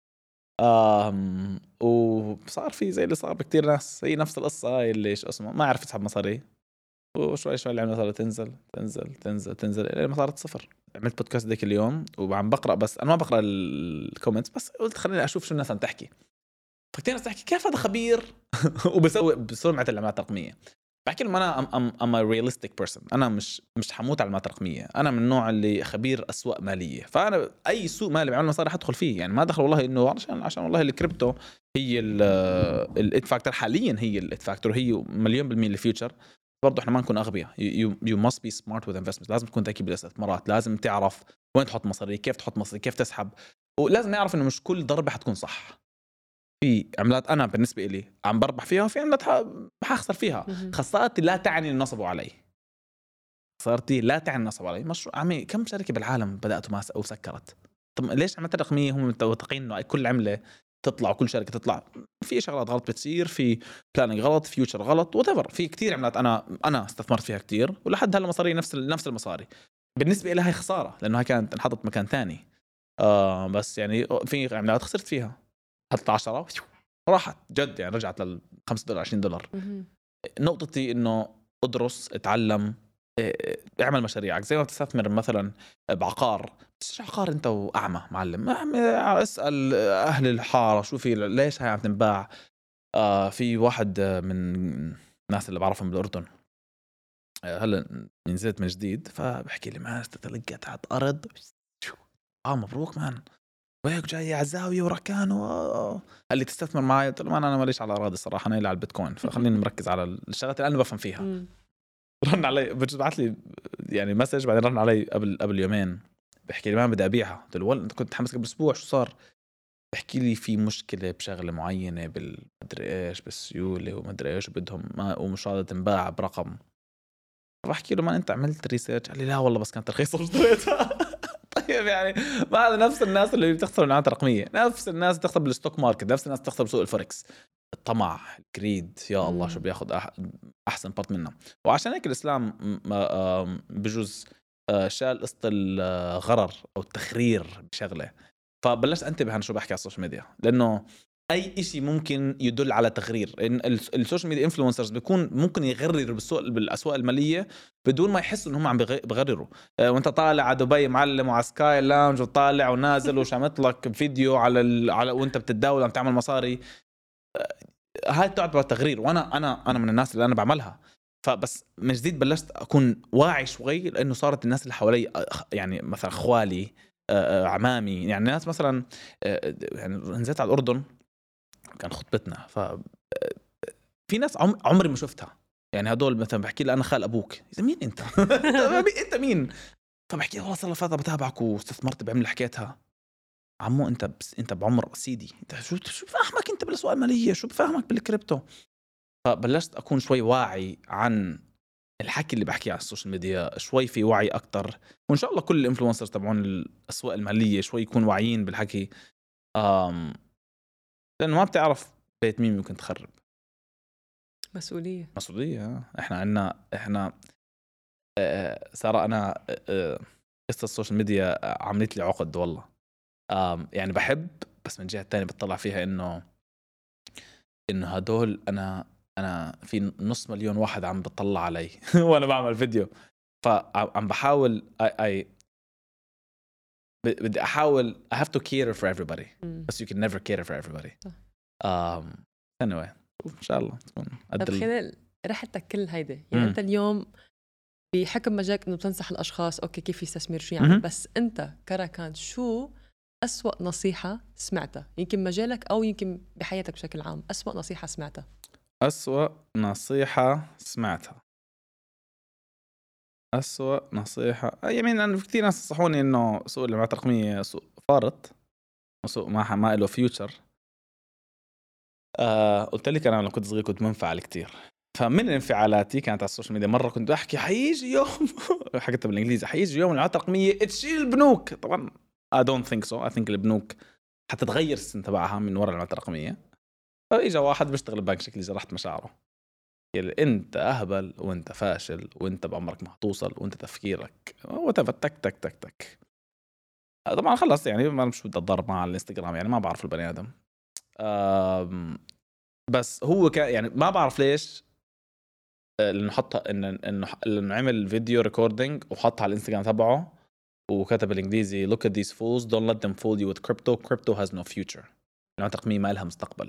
آم وصار في زي اللي صار بكتير ناس هي نفس القصة هاي اللي إيش اسمه ما عرف يسحب مصاري وشوي شوي العملة صارت تنزل تنزل تنزل تنزل إلى ما صارت صفر. عملت بودكاست ذيك اليوم وعم بقرأ بس أنا ما بقرأ الكومنتس بس قلت خليني أشوف شو الناس عم تحكي. فكتير ناس تحكي كيف هذا خبير وبسوي بسرعة العملات الرقمية. بحكي لهم أنا I'm, I'm, I'm a realistic person. أنا مش مش حموت على المعلومات الرقمية. أنا من النوع اللي خبير أسواق مالية. فأنا أي سوق مالي بعمل مصاري حدخل فيه. يعني ما دخل والله إنه عشان عشان والله الكريبتو هي الإت فاكتور حاليا هي الإت فاكتور هي مليون بالمية الفيوتشر. برضو إحنا ما نكون أغبياء. you, you must be smart with investments. لازم تكون ذكي بالاستثمارات. لازم تعرف وين تحط مصاري كيف تحط مصاري كيف تسحب. ولازم نعرف إنه مش كل ضربة حتكون صح. في عملات أنا بالنسبة إلي عم بربح فيها وفي عملات حخسر فيها. خسارتي لا تعني النصب علي. خسارتي لا تعني النصب علي. مشروع عمي كم شركة بالعالم بدأت وما وسكرت. طب ليش عملت الرقمية هم متوقعين إنه كل عملة تطلع وكل شركة تطلع؟ في شغلات غلط بتصير في بلاننج غلط فيوتشر غلط وتفر. في كتير عملات أنا أنا استثمرت فيها كتير ولحد هلا مصاري نفس نفس المصاري. بالنسبة إلها هي خسارة لأنها كانت انحطت مكان ثاني. آه بس يعني في عملات خسرت فيها حتى عشرة راحت جد يعني رجعت لل خمسة دولار عشرين دولار. نقطتي إنه أدرس اتعلم اعمل مشاريعك زي ما بتستثمر مثلا بعقار. تشتري عقار أنت وأعمى معلم اسأل أهل الحارة شو في ليش هاي عم تنباع. آه في واحد من الناس اللي بعرفهم بالأردن هلا نزلت من جديد فبحكي لي ما استلقيت تحت أرض آه مبروك مان وهيك جاي على الزاوية وركان و... اللي تستثمر معي. قلت له أنا ماليش على أراضي الصراحة أنا إلي على البيتكوين فخليني مركز على الشغلات اللي أنا بفهم فيها. رن علي بعت لي يعني مسج بعدين رن علي قبل قبل يومين بحكي لي ما بدي أبيعها. قلت له والله أنت كنت متحمس قبل أسبوع شو صار؟ بحكي لي في مشكلة بشغلة معينة بالمدري إيش بالسيولة ومدري إيش بدهم ما ومش راضية تنباع برقم. بحكي له ما أنت عملت ريسيرش؟ قال لي لا والله بس كانت رخيصة واشتريتها. طيب يعني ما هذا نفس الناس اللي بتخسر العملات الرقمية نفس الناس بتخسر بالستوك ماركت نفس الناس بتخسر بسوق الفوركس. الطمع الكريد يا الله شو بياخد أحسن بارت منه. وعشان هيك الإسلام بجوز شال قصة الغرر أو التخرير بشغلة. فبلشت أنتبه أنا شو بحكي على السوشيال ميديا لأنه أي إشي ممكن يدل على تغرير. إن السوشيال ميديا إنفلونسرز بيكون ممكن يغرروا بالسوق بالأسواق المالية بدون ما يحسوا إنهم عم بيغرروا. وأنت طالع على دبي معلم وعلى سكاي لانج وطالع ونازل وشامت لك فيديو على ال... على وأنت بتتداول عم تعمل مصاري. هاي تعتبر تغرير وأنا أنا أنا من الناس اللي أنا بعملها. فبس من جديد بلشت أكون واعي شوي لأنه صارت الناس اللي حوالي يعني مثلا خوالي عمامي يعني الناس مثلا يعني نزلت على الأردن كان خطبتنا ف في ناس عم... عمري ما شفتها يعني هدول مثلا بحكي لي انا خال ابوك اذا مين انت انت مين فبحكي والله صار لي فتره بتابعك واستثمرت بعمل حكيتها عمو انت بس انت بعمر سيدي انت شو شو فاهمك انت بالاسواق الماليه شو بفهمك بالكريبتو. فبلشت اكون شوي واعي عن الحكي اللي بحكيه على السوشيال ميديا شوي في وعي اكتر وان شاء الله كل الانفلونسرز تبعون الاسواق الماليه شوي يكونوا واعيين بالحكي أم... لانه ما بتعرف بيت مين ممكن تخرب. مسؤولية مسؤولية. احنا عنا احنا اه سارة انا قصة السوشيال ميديا عملت لي عقد والله. يعني بحب بس من جهة تانية بتطلع فيها انه انه هدول انا انا في نص مليون واحد عم بتطلع علي وانا بعمل فيديو فعم بحاول اي اي بدي احاول I have to cater for everybody بس you can never cater for everybody. um, anyway ان شاء الله تكون طب خلال رحلتك كل هيدا يعني مم. انت اليوم بحكم مجالك انه بتنصح الاشخاص اوكي كيف يستثمر شو يعمل بس انت كراكان شو أسوأ نصيحة سمعتها يمكن مجالك او يمكن بحياتك بشكل عام أسوأ نصيحة سمعتها؟ أسوأ نصيحة سمعتها أسوأ نصيحة يمين أنا في كتير ناس نصحوني إنه سوق العملات الرقمية سوق فارط وسوق ما ما له فيوتشر. آه قلت لك أنا لما كنت صغير كنت منفعل كتير فمن انفعالاتي كانت على السوشيال ميديا مرة كنت أحكي حيجي يوم حكيتها بالإنجليزي حيجي يوم العملات الرقمية تشيل البنوك. طبعا I don't think so I think البنوك حتتغير السن تبعها من وراء العملات الرقمية. فإجا واحد بيشتغل ببنك شكلي جرحت مشاعره يلي انت اهبل وانت فاشل وانت بعمرك ما هتوصل وانت تفكيرك وتف تك تك تك تك. طبعا خلص يعني ما مش بدي اتضارب مع الانستغرام يعني ما بعرف البني ادم. بس هو كان يعني ما بعرف ليش لانه حط انه انه انه عمل فيديو ريكوردينج وحطها على الانستغرام تبعه وكتب بالانجليزي look at these fools don't let them fool you with crypto crypto has no future. العملة الرقمية ما لها مستقبل.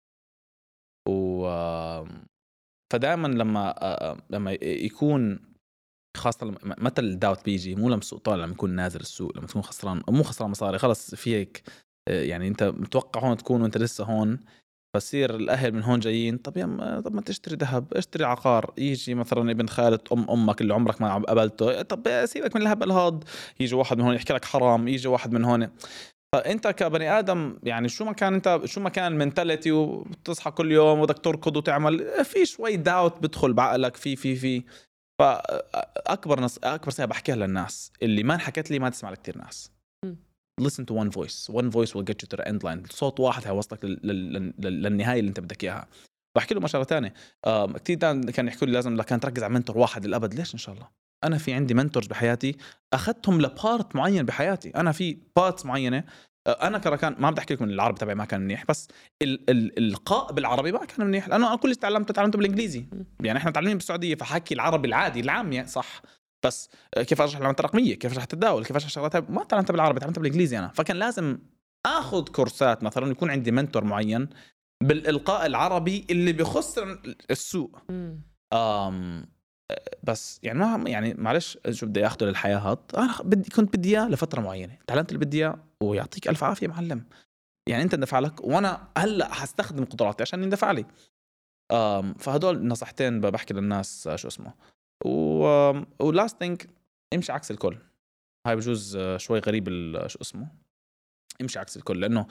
و فدائما لما لما يكون خاصة متى الداوت بيجي مو لما السوق طالع لما يكون نازل السوق لما تكون خسران مو خسران مصاري خلص فيك يعني انت متوقع هون تكون وانت لسه هون فصير الاهل من هون جايين طب يا طب ما تشتري ذهب اشتري عقار. يجي مثلا ابن خالة ام امك اللي عمرك ما قابلته طب سيبك من الهبل هاد. يجي واحد من هون يحكي لك حرام يجي واحد من هون. فانت كبني ادم يعني شو ما كان انت شو ما كان المنتاليتي وتصحى كل يوم وبدك تركض وتعمل في شوي داوت بدخل بعقلك في في في فاكبر نص اكبر شيء بحكيها للناس اللي ما انحكت لي ما تسمع لكثير ناس. listen to one voice one voice will get you to the end line. صوت واحد هيوصلك للنهايه اللي انت بدك اياها. بحكي له شغله ثانيه كثير كان يحكوا لي لازم كان تركز على منتور واحد للابد. ليش؟ ان شاء الله انا في عندي منتورز بحياتي اخذتهم لبارت معين بحياتي. انا في بارتس معينه انا كان ما بدي احكي لكم العربي تبعي ما كان منيح بس ال- ال- القاء بالعربي ما كان منيح لانه انا كل اللي تعلمته تعلمته بالانجليزي. يعني احنا متعلمين بالسعوديه فحكي العربي العادي العام صح بس كيف اشرح العملات الرقميه كيف اشرح التداول كيف اشرح شغلات ما تعلمتها بالعربي تعلمتها بالانجليزي انا. فكان لازم اخذ كورسات مثلا يكون عندي منتور معين بالالقاء العربي اللي بيخص السوق. امم بس يعني ما يعني معلش شو بدي اخذه للحياه هاد انا بدي كنت بدي اياه لفتره معينه تعلمت اللي بدي اياه ويعطيك الف عافيه معلم. يعني انت اندفع لك وانا هلا حستخدم قدراتي عشان يندفع لي. امم فهدول نصيحتين بحكي للناس شو اسمه. و ولاست ثينج امشي عكس الكل. هاي بجوز شوي غريب شو اسمه امشي عكس الكل لانه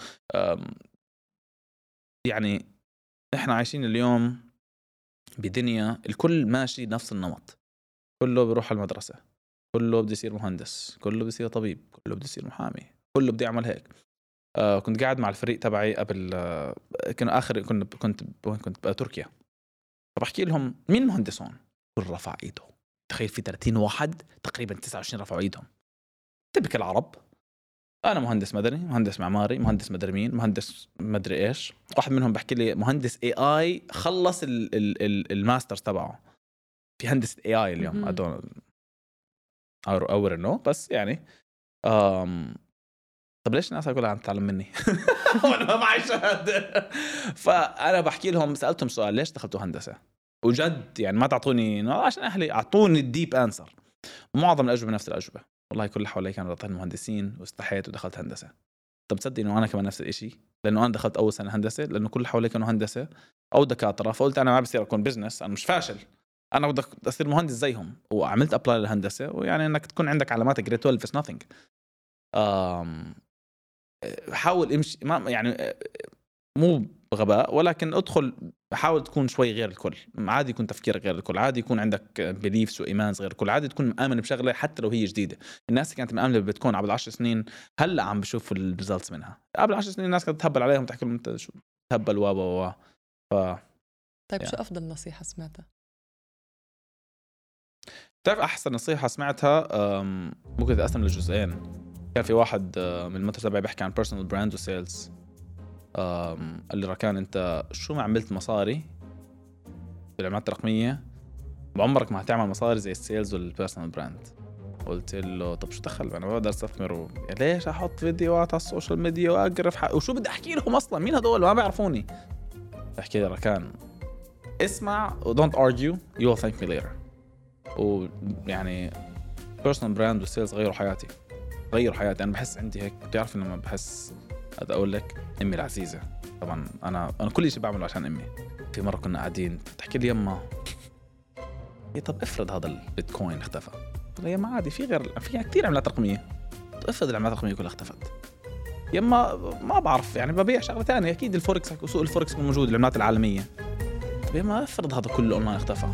يعني احنا عايشين اليوم بدنيا الكل ماشي نفس النمط. كله بيروح على المدرسة كله بده يصير مهندس كله بده يصير طبيب كله بده يصير محامي كله بده يعمل هيك. آه كنت قاعد مع الفريق تبعي قبل آه كان آخر كنت كنت وين كنت بتركيا فبحكي لهم مين مهندس هون؟ كل رفع ايده. تخيل في ثلاثين واحد تقريبا تسعة وعشرين رفعوا ايدهم. تبك العرب. انا مهندس مدني مهندس معماري مهندس مدري مين مهندس مدري ايش. واحد منهم بحكي لي مهندس اي اي خلص ال ال ال الماستر تبعه في هندسة اي اي اليوم. ادون اور انه بس يعني أم... طب ليش الناس كلها عم تتعلم مني وانا ما معي شهاده؟ فانا بحكي لهم سالتهم سؤال ليش دخلتوا هندسه وجد يعني ما تعطوني عشان اهلي اعطوني الديب انسر. معظم الاجوبه نفس الاجوبه والله كل اللي حوالي كانوا راتين مهندسين واستحيت ودخلت هندسه. طب تصدق انه انا كمان نفس الشيء لانه انا دخلت اول سنه هندسه لانه كل اللي حوالي كانوا هندسه او دكاتره فقلت انا ما بصير اكون بزنس انا مش فاشل انا بدي اصير مهندس زيهم وعملت ابلاي للهندسه ويعني انك تكون عندك علامات جريد اثنا عشر is nothing. امم حاول امشي ما يعني مو غباء ولكن ادخل حاول تكون شوي غير الكل. عادي يكون تفكيرك غير الكل عادي يكون عندك بليفز وايمان غير الكل عادي تكون مآمن بشغله حتى لو هي جديده. الناس اللي كانت مآمنه ببيتكوين قبل عشر سنين هلا عم بشوفوا الريزلتس منها. قبل عشر سنين الناس كانت تهبل عليهم تحكي لهم انت شو تهبل و و ف طيب يعني. شو افضل نصيحه سمعتها؟ تعرف احسن نصيحه سمعتها ممكن تقسم لجزئين. كان في واحد من المدرسه تبعي بيحكي عن بيرسونال براند وسيلز. قال لي ركان انت شو ما عملت مصاري بالعملات الرقميه بعمرك ما هتعمل مصاري زي السيلز والبيرسونال براند. قلت له طب شو دخل انا بقدر استثمر و... ليش احط فيديوهات على السوشيال ميديا واقرف حق... وشو بدي احكي لهم اصلا مين هدول ما بيعرفوني. بحكي لي ركان اسمع don't argue you will thank me later. ويعني personal brand وسيلز غيروا حياتي غيروا حياتي. أنا بحس عندي هيك بتعرف لما بحس هذا أقول لك أمي العزيزة طبعا أنا أنا كل شيء بعمله عشان أمي. في مرة كنا قاعدين تحكي لي يما إيه طب افرض هذا البيتكوين اختفى. قلت يما عادي في غير فيها كتير عملات رقمية. طب افرض العملات الرقمية كلها اختفت. يما ما بعرف يعني ببيع شغلة تانية أكيد الفوركس وسوق الفوركس موجود العملات العالمية. طب يما افرض هذا كله أونلاين اختفى.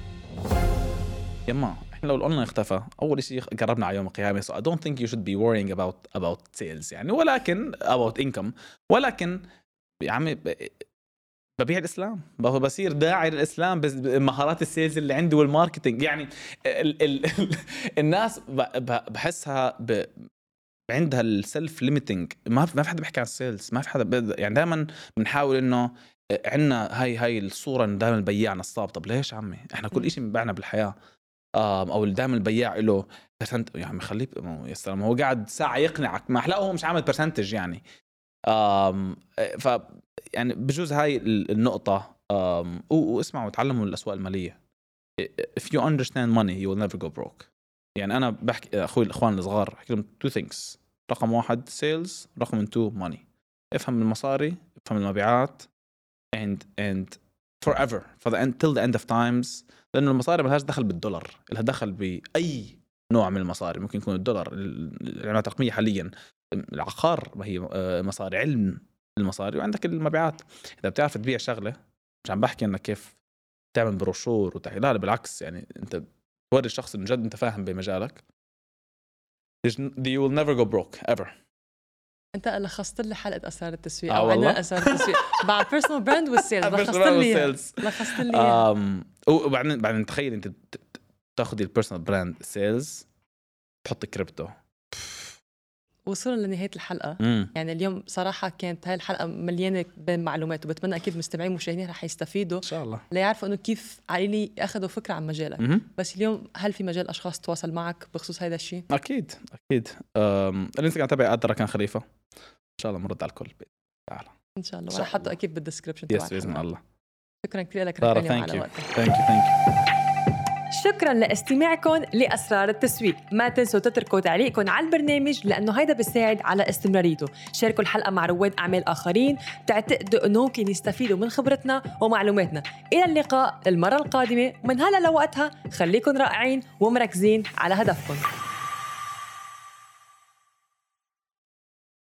يما احنا لو الاونلاين اختفى اول شيء قربنا على يوم القيامه. so I don't think you should be worrying about about sales يعني ولكن about income ولكن يا عمي ببيع الاسلام، بصير داعي للاسلام بس مهارات السيلز اللي عندي والماركتينج. يعني ال ال ال الناس بحسها ب عندها السلف ليميتنج، ما ما في حدا بيحكي عن السيلز، ما في حدا يعني دائما بنحاول انه عندنا هاي هاي الصوره دائما البياع نصاب. طب ليش عمي؟ احنا كل شيء بنبيعنا بالحياه او دائما البياع له برسنت يا عمي خليه يا سلام هو قاعد ساعه يقنعك ما احلاه هو مش عامل برسنتج يعني. آم ف يعني بجوز هاي النقطه. آم واسمعوا وتعلموا الاسواق الماليه. if you understand money you will never go broke. يعني انا بحكي اخوي الاخوان الصغار احكي لهم two things. رقم واحد sales، رقم two money. افهم المصاري، افهم المبيعات and and forever for the end till the end of times. لأنه المصاري ما لهاش دخل بالدولار، لها دخل بأي نوع من المصاري. ممكن يكون الدولار العملات الرقمية حاليا، العقار ما هي مصاري، علم المصاري، وعندك المبيعات. إذا بتعرف تبيع شغلة، مش عم بحكي إنك كيف تعمل بروشور وتحكي، لا بالعكس يعني أنت توري الشخص إن جد أنت فاهم بمجالك. you will never go broke ever. انت لخصت لي حلقه اسرار التسويق آه او عندنا اسرار التسويق بعد بيرسونال براند والسيلز. لخصت لي لخصت لي امم وبعدين بعدين تخيل انت تاخذي البيرسونال براند سيلز تحط كريبتو. وصلنا لنهايه الحلقه. مم. يعني اليوم صراحه كانت هاي الحلقه مليانه بالمعلومات، وبتمنى اكيد مستمعين ومشاهدين رح يستفيدوا ان شاء الله ليعرفوا انه كيف علي ياخذوا فكره عن مجالك. مم. بس اليوم هل في مجال اشخاص تواصل معك بخصوص هذا الشيء؟ اكيد اكيد. الانستغرام تبعي ادرى كان خليفه. ان شاء الله مرد على الكل تعالى ان شاء الله، ورح احطه اكيد بالدسكربشن تبعك. يس باذن الله. شكرا كثير لك رفيقنا على وقتك. ثانك يو ثانك يو. شكرا لاستماعكم لأسرار التسويق. ما تنسوا تتركوا تعليقكم على البرنامج لأنه هيدا بيساعد على استمراريته. شاركوا الحلقة مع رواد أعمال آخرين تعتقدوا أنه ممكن يستفيدوا من خبرتنا ومعلوماتنا. إلى اللقاء المرة القادمة، ومن هلا لوقتها خليكن رائعين ومركزين على هدفكم.